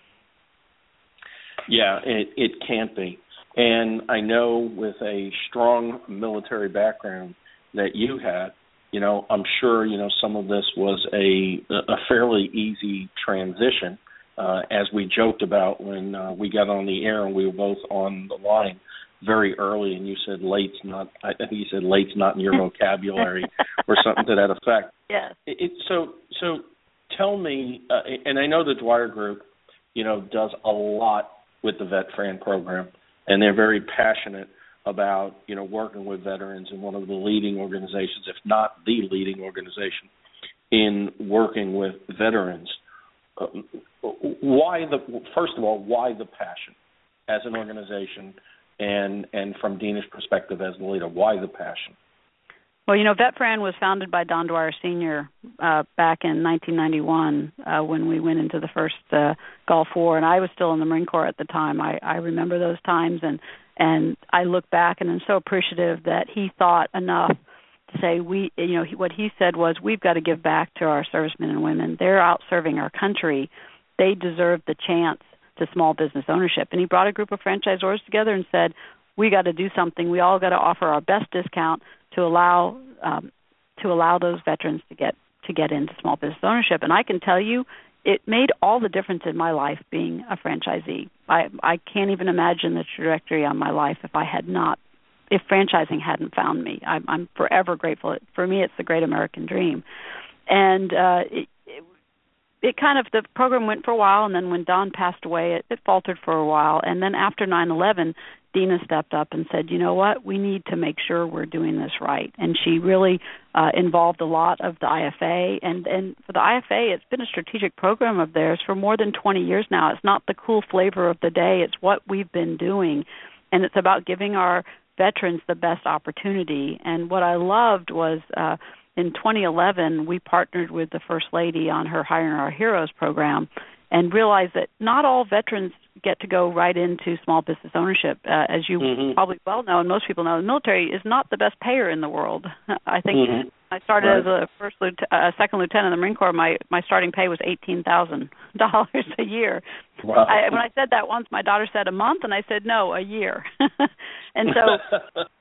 Speaker 2: Yeah, it, it can't be. And I know with a strong military background that you had, you know, I'm sure, you know, some of this was a, a fairly easy transition. Uh, as we joked about when uh, we got on the air and we were both on the line very early, and you said late's not, I think you said late's not in your vocabulary or something to that effect.
Speaker 3: Yes.
Speaker 2: It, it, so, so tell me, uh, and I know the Dwyer Group, you know, does a lot with the Vet Fran program, and they're very passionate about, you know, working with veterans, and one of the leading organizations, if not the leading organization, in working with veterans. Uh, why the first of all, why the passion as an organization, and and from Dina's perspective as the leader, why the passion?
Speaker 3: Well, you know, Vet Fran was founded by Don Dwyer Senior uh, back in nineteen ninety-one uh, when we went into the first uh, Gulf War, and I was still in the Marine Corps at the time. I, I remember those times, and and I look back and I'm so appreciative that he thought enough to say, we, you know, he, what he said was, we've got to give back to our servicemen and women. They're out serving our country. They deserve the chance to small business ownership. And he brought a group of franchisors together and said, we got to do something. We all got to offer our best discount to allow um, to allow those veterans to get to get into small business ownership. And I can tell you, it made all the difference in my life being a franchisee. I I can't even imagine the trajectory on my life if I had not, if franchising hadn't found me. I'm, I'm forever grateful. For me, it's the great American dream. And uh, it, it, it kind of, the program went for a while, and then when Don passed away, it, it faltered for a while. And then after nine eleven, Dina stepped up and said, you know what, we need to make sure we're doing this right. And she really uh, involved a lot of the I F A. And, and for the I F A, it's been a strategic program of theirs for more than twenty years now. It's not the cool flavor of the day. It's what we've been doing. And it's about giving our veterans the best opportunity. And what I loved was uh, in twenty eleven, we partnered with the First Lady on her Hiring Our Heroes program and realized that not all veterans get to go right into small business ownership. Uh, as you
Speaker 2: mm-hmm.
Speaker 3: probably well know, and most people know, the military is not the best payer in the world. I think
Speaker 2: mm-hmm.
Speaker 3: I started
Speaker 2: right.
Speaker 3: as a first lieutenant, uh, second lieutenant in the Marine Corps. My my starting pay was eighteen thousand dollars a year.
Speaker 2: Wow.
Speaker 3: I, when I said that once, my daughter said a month, and I said no, a year. And so,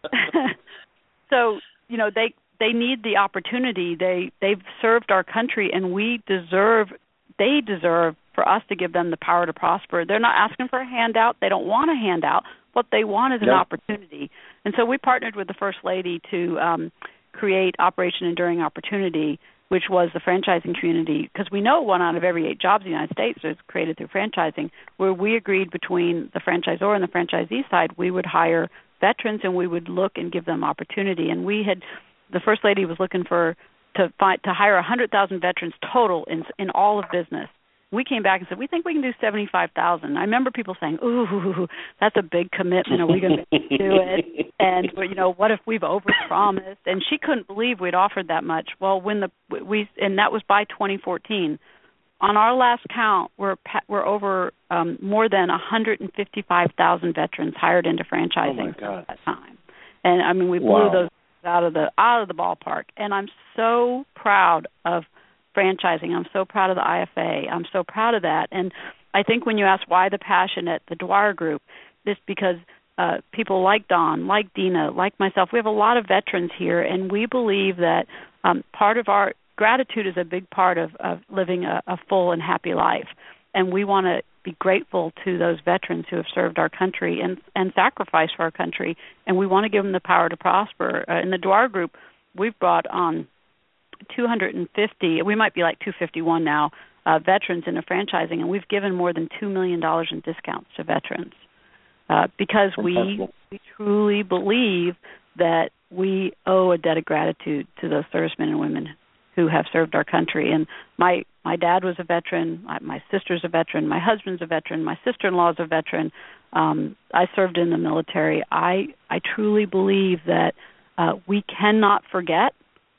Speaker 3: so you know, they they need the opportunity. They they've served our country, and we deserve. They deserve for us to give them the power to prosper. They're not asking for a handout. They don't want a handout. What they want is an
Speaker 2: yep.
Speaker 3: opportunity. And so we partnered with the First Lady to um, create Operation Enduring Opportunity, which was the franchising community, because we know one out of every eight jobs in the United States is created through franchising, where we agreed between the franchisor and the franchisee side, we would hire veterans and we would look and give them opportunity. And we had, the First Lady was looking for to find, to hire one hundred thousand veterans total in in all of business. We came back and said, we think we can do seventy-five thousand. I remember people saying, ooh, that's a big commitment. Are we going to do it? And, you know, what if we've overpromised? And she couldn't believe we'd offered that much. Well, when the we and that was by twenty fourteen. On our last count, we're we're over um, more than one hundred fifty-five thousand veterans hired into franchising
Speaker 2: oh
Speaker 3: at that time. And I mean, we blew
Speaker 2: wow.
Speaker 3: those out of the out of the ballpark. And I'm so proud of franchising. I'm so proud of the I F A. I'm so proud of that. And I think when you ask why the passion at the Dwyer Group, it's because uh, people like Don, like Dina, like myself, we have a lot of veterans here, and we believe that um, part of our gratitude is a big part of, of living a, a full and happy life. And we want to be grateful to those veterans who have served our country and, and sacrificed for our country, and we want to give them the power to prosper. Uh, in the Dwyer Group, we've brought on two hundred fifty, we might be like two hundred fifty-one now, uh, veterans into franchising, and we've given more than two million dollars in discounts to veterans uh, because we, we truly believe that we owe a debt of gratitude to those servicemen and women who have served our country. And my, my dad was a veteran, my, my sister's a veteran, my husband's a veteran, my sister-in-law's a veteran. Um, I served in the military. I, I truly believe that uh, we cannot forget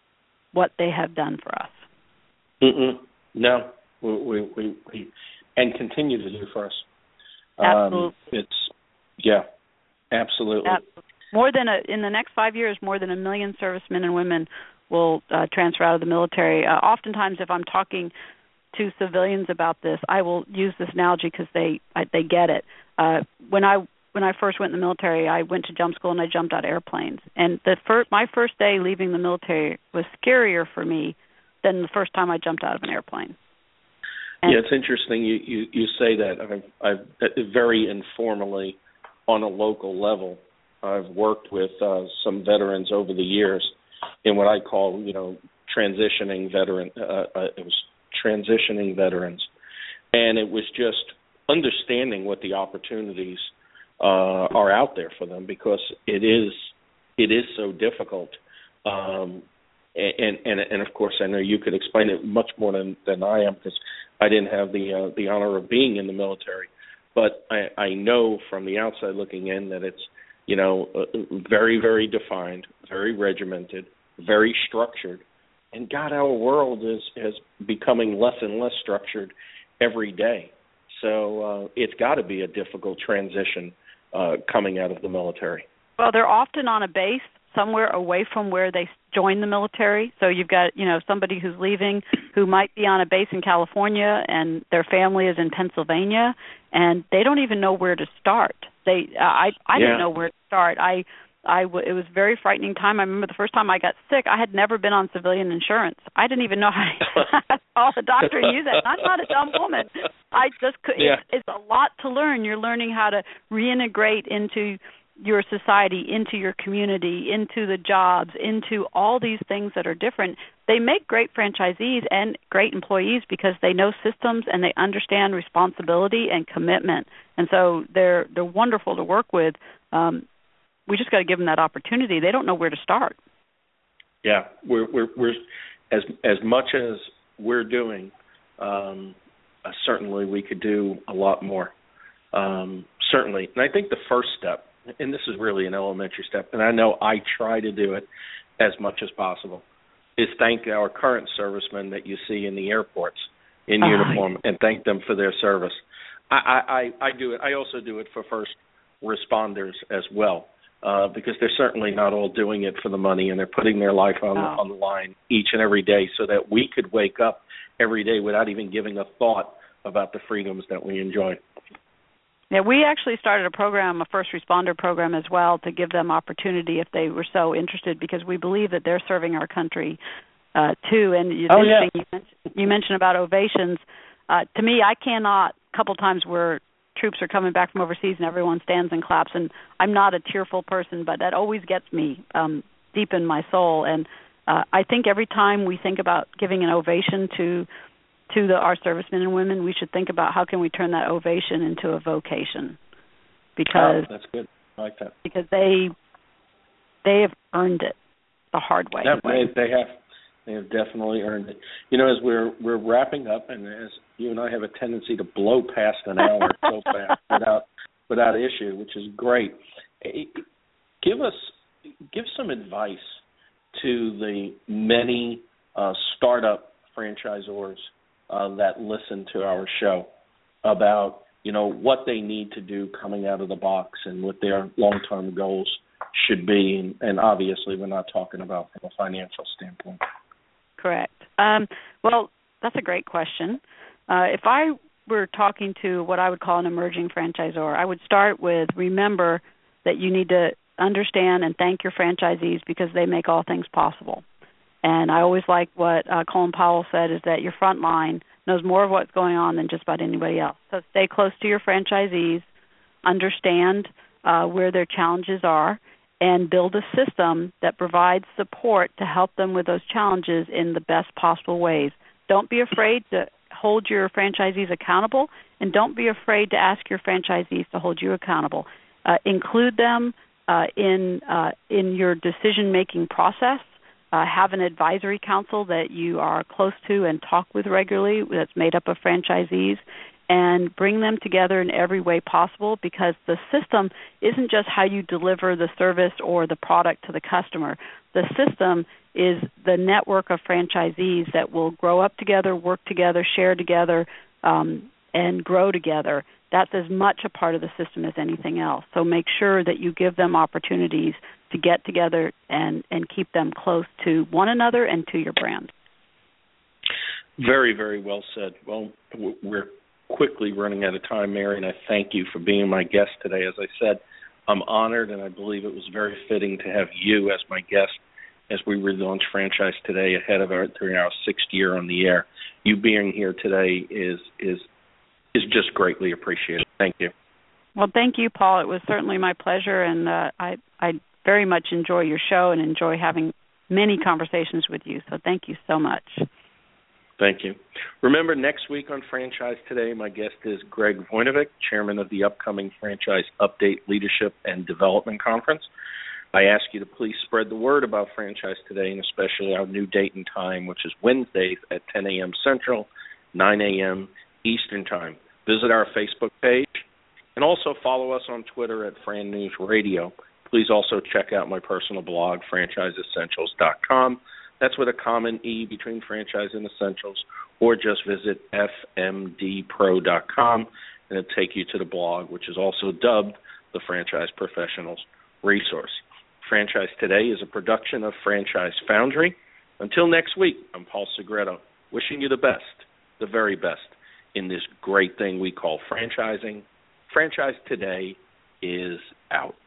Speaker 3: what they have done for us.
Speaker 2: Mm-mm. No, we, we, we, we, and continue to do for us.
Speaker 3: Absolutely.
Speaker 2: Um, it's, yeah, absolutely.
Speaker 3: absolutely. More than a, in the next five years, more than a million servicemen and women will uh, transfer out of the military. Uh, oftentimes, if I'm talking to civilians about this, I will use this analogy because they I, they get it. Uh, when I when I first went in the military, I went to jump school and I jumped out of airplanes. And the fir- my first day leaving the military was scarier for me than the first time I jumped out of an airplane. And
Speaker 2: yeah, it's interesting you, you, you say that. I've, I've very informally, on a local level, I've worked with uh, some veterans over the years in what I call, you know, transitioning veteran. Uh, uh, it was transitioning veterans, and it was just understanding what the opportunities uh, are out there for them, because it is it is so difficult. Um, and, and and of course, I know you could explain it much more than, than I am, because I didn't have the uh, the honor of being in the military. But I, I know from the outside looking in that it's, you know, uh, very, very defined, very regimented, very structured. And God, our world is, is becoming less and less structured every day. So uh, it's got to be a difficult transition uh, coming out of the military.
Speaker 3: Well, they're often on a base somewhere away from where they joined the military. So you've got, you know, somebody who's leaving who might be on a base in California and their family is in Pennsylvania, and they don't even know where to start. They, uh, I, I
Speaker 2: yeah.
Speaker 3: didn't know where to start. I, I w- it was a very frightening time. I remember the first time I got sick, I had never been on civilian insurance. I didn't even know how to call the doctor and use it. I'm not a dumb woman. I just could, yeah. it's, it's a lot to learn. You're learning how to reintegrate into your society, into your community, into the jobs, into all these things that are different. They make great franchisees and great employees because they know systems and they understand responsibility and commitment. And so they're they're wonderful to work with. Um, we just got to give them that opportunity. They don't know where to start.
Speaker 2: Yeah, we're we're, we're as as much as we're doing. Um, uh, certainly, we could do a lot more. Um, certainly, and I think the first step. And this is really an elementary step, and I know I try to do it as much as possible, is thank our current servicemen that you see in the airports in uh, uniform and thank them for their service. I, I, I do it. I also do it for first responders as well, uh, because they're certainly not all doing it for the money, and they're putting their life on,
Speaker 3: oh.
Speaker 2: on the line each and every day so that we could wake up every day without even giving a thought about the freedoms that we enjoy.
Speaker 3: Yeah, we actually started a program, a first responder program as well, to give them opportunity if they were so interested, because we believe that they're serving our country uh, too. And it's
Speaker 2: oh,
Speaker 3: interesting,
Speaker 2: yeah.
Speaker 3: you, mentioned, you mentioned about ovations. Uh, to me, I cannot, a couple times where troops are coming back from overseas and everyone stands and claps, and I'm not a tearful person, but that always gets me um, deep in my soul. And uh, I think every time we think about giving an ovation to to the, our servicemen and women, we should think about how can we turn that ovation into a vocation, because
Speaker 2: oh, that's good. I like that.
Speaker 3: Because they they have earned it the hard way.
Speaker 2: Yeah, they, they have they have definitely earned it. You know, as we're we're wrapping up, and as you and I have a tendency to blow past an hour so fast without without issue, which is great. Give us give some advice to the many uh, startup franchisors Uh, that listen to our show about, you know, what they need to do coming out of the box and what their long-term goals should be. And, and obviously we're not talking about from a financial standpoint.
Speaker 3: Correct. Um, well, that's a great question. Uh, if I were talking to what I would call an emerging franchisor, I would start with remember that you need to understand and thank your franchisees because they make all things possible. And I always like what uh, Colin Powell said, is that your front line knows more of what's going on than just about anybody else. So stay close to your franchisees, understand uh, where their challenges are, and build a system that provides support to help them with those challenges in the best possible ways. Don't be afraid to hold your franchisees accountable, and don't be afraid to ask your franchisees to hold you accountable. Uh, include them uh, in uh, in your decision-making process. Uh, have an advisory council that you are close to and talk with regularly that's made up of franchisees, and bring them together in every way possible, because the system isn't just how you deliver the service or the product to the customer. The system is the network of franchisees that will grow up together, work together, share together, um, and grow together. That's as much a part of the system as anything else. So make sure that you give them opportunities to get together and, and keep them close to one another and to your brand.
Speaker 2: Very, very well said. Well, we're quickly running out of time, Mary, and I thank you for being my guest today. As I said, I'm honored, and I believe it was very fitting to have you as my guest as we relaunch Franchise Today ahead of our, during our sixth year on the air. You being here today is is is just greatly appreciated. Thank you.
Speaker 3: Well, thank you, Paul. It was certainly my pleasure, and uh, I I very much enjoy your show and enjoy having many conversations with you. So thank you so much.
Speaker 2: Thank you. Remember, next week on Franchise Today, my guest is Greg Voinovich, chairman of the upcoming Franchise Update Leadership and Development Conference. I ask you to please spread the word about Franchise Today, and especially our new date and time, which is Wednesdays at ten a.m. Central, nine a.m. Eastern Time. Visit our Facebook page, and also follow us on Twitter at Fran News Radio. Please also check out my personal blog, franchise essentials dot com. That's with a common E between Franchise and Essentials, or just visit f m d pro dot com, and it'll take you to the blog, which is also dubbed the Franchise Professionals Resource. Franchise Today is a production of Franchise Foundry. Until next week, I'm Paul Segreto, wishing you the best, the very best, in this great thing we call franchising. Franchise Today is out.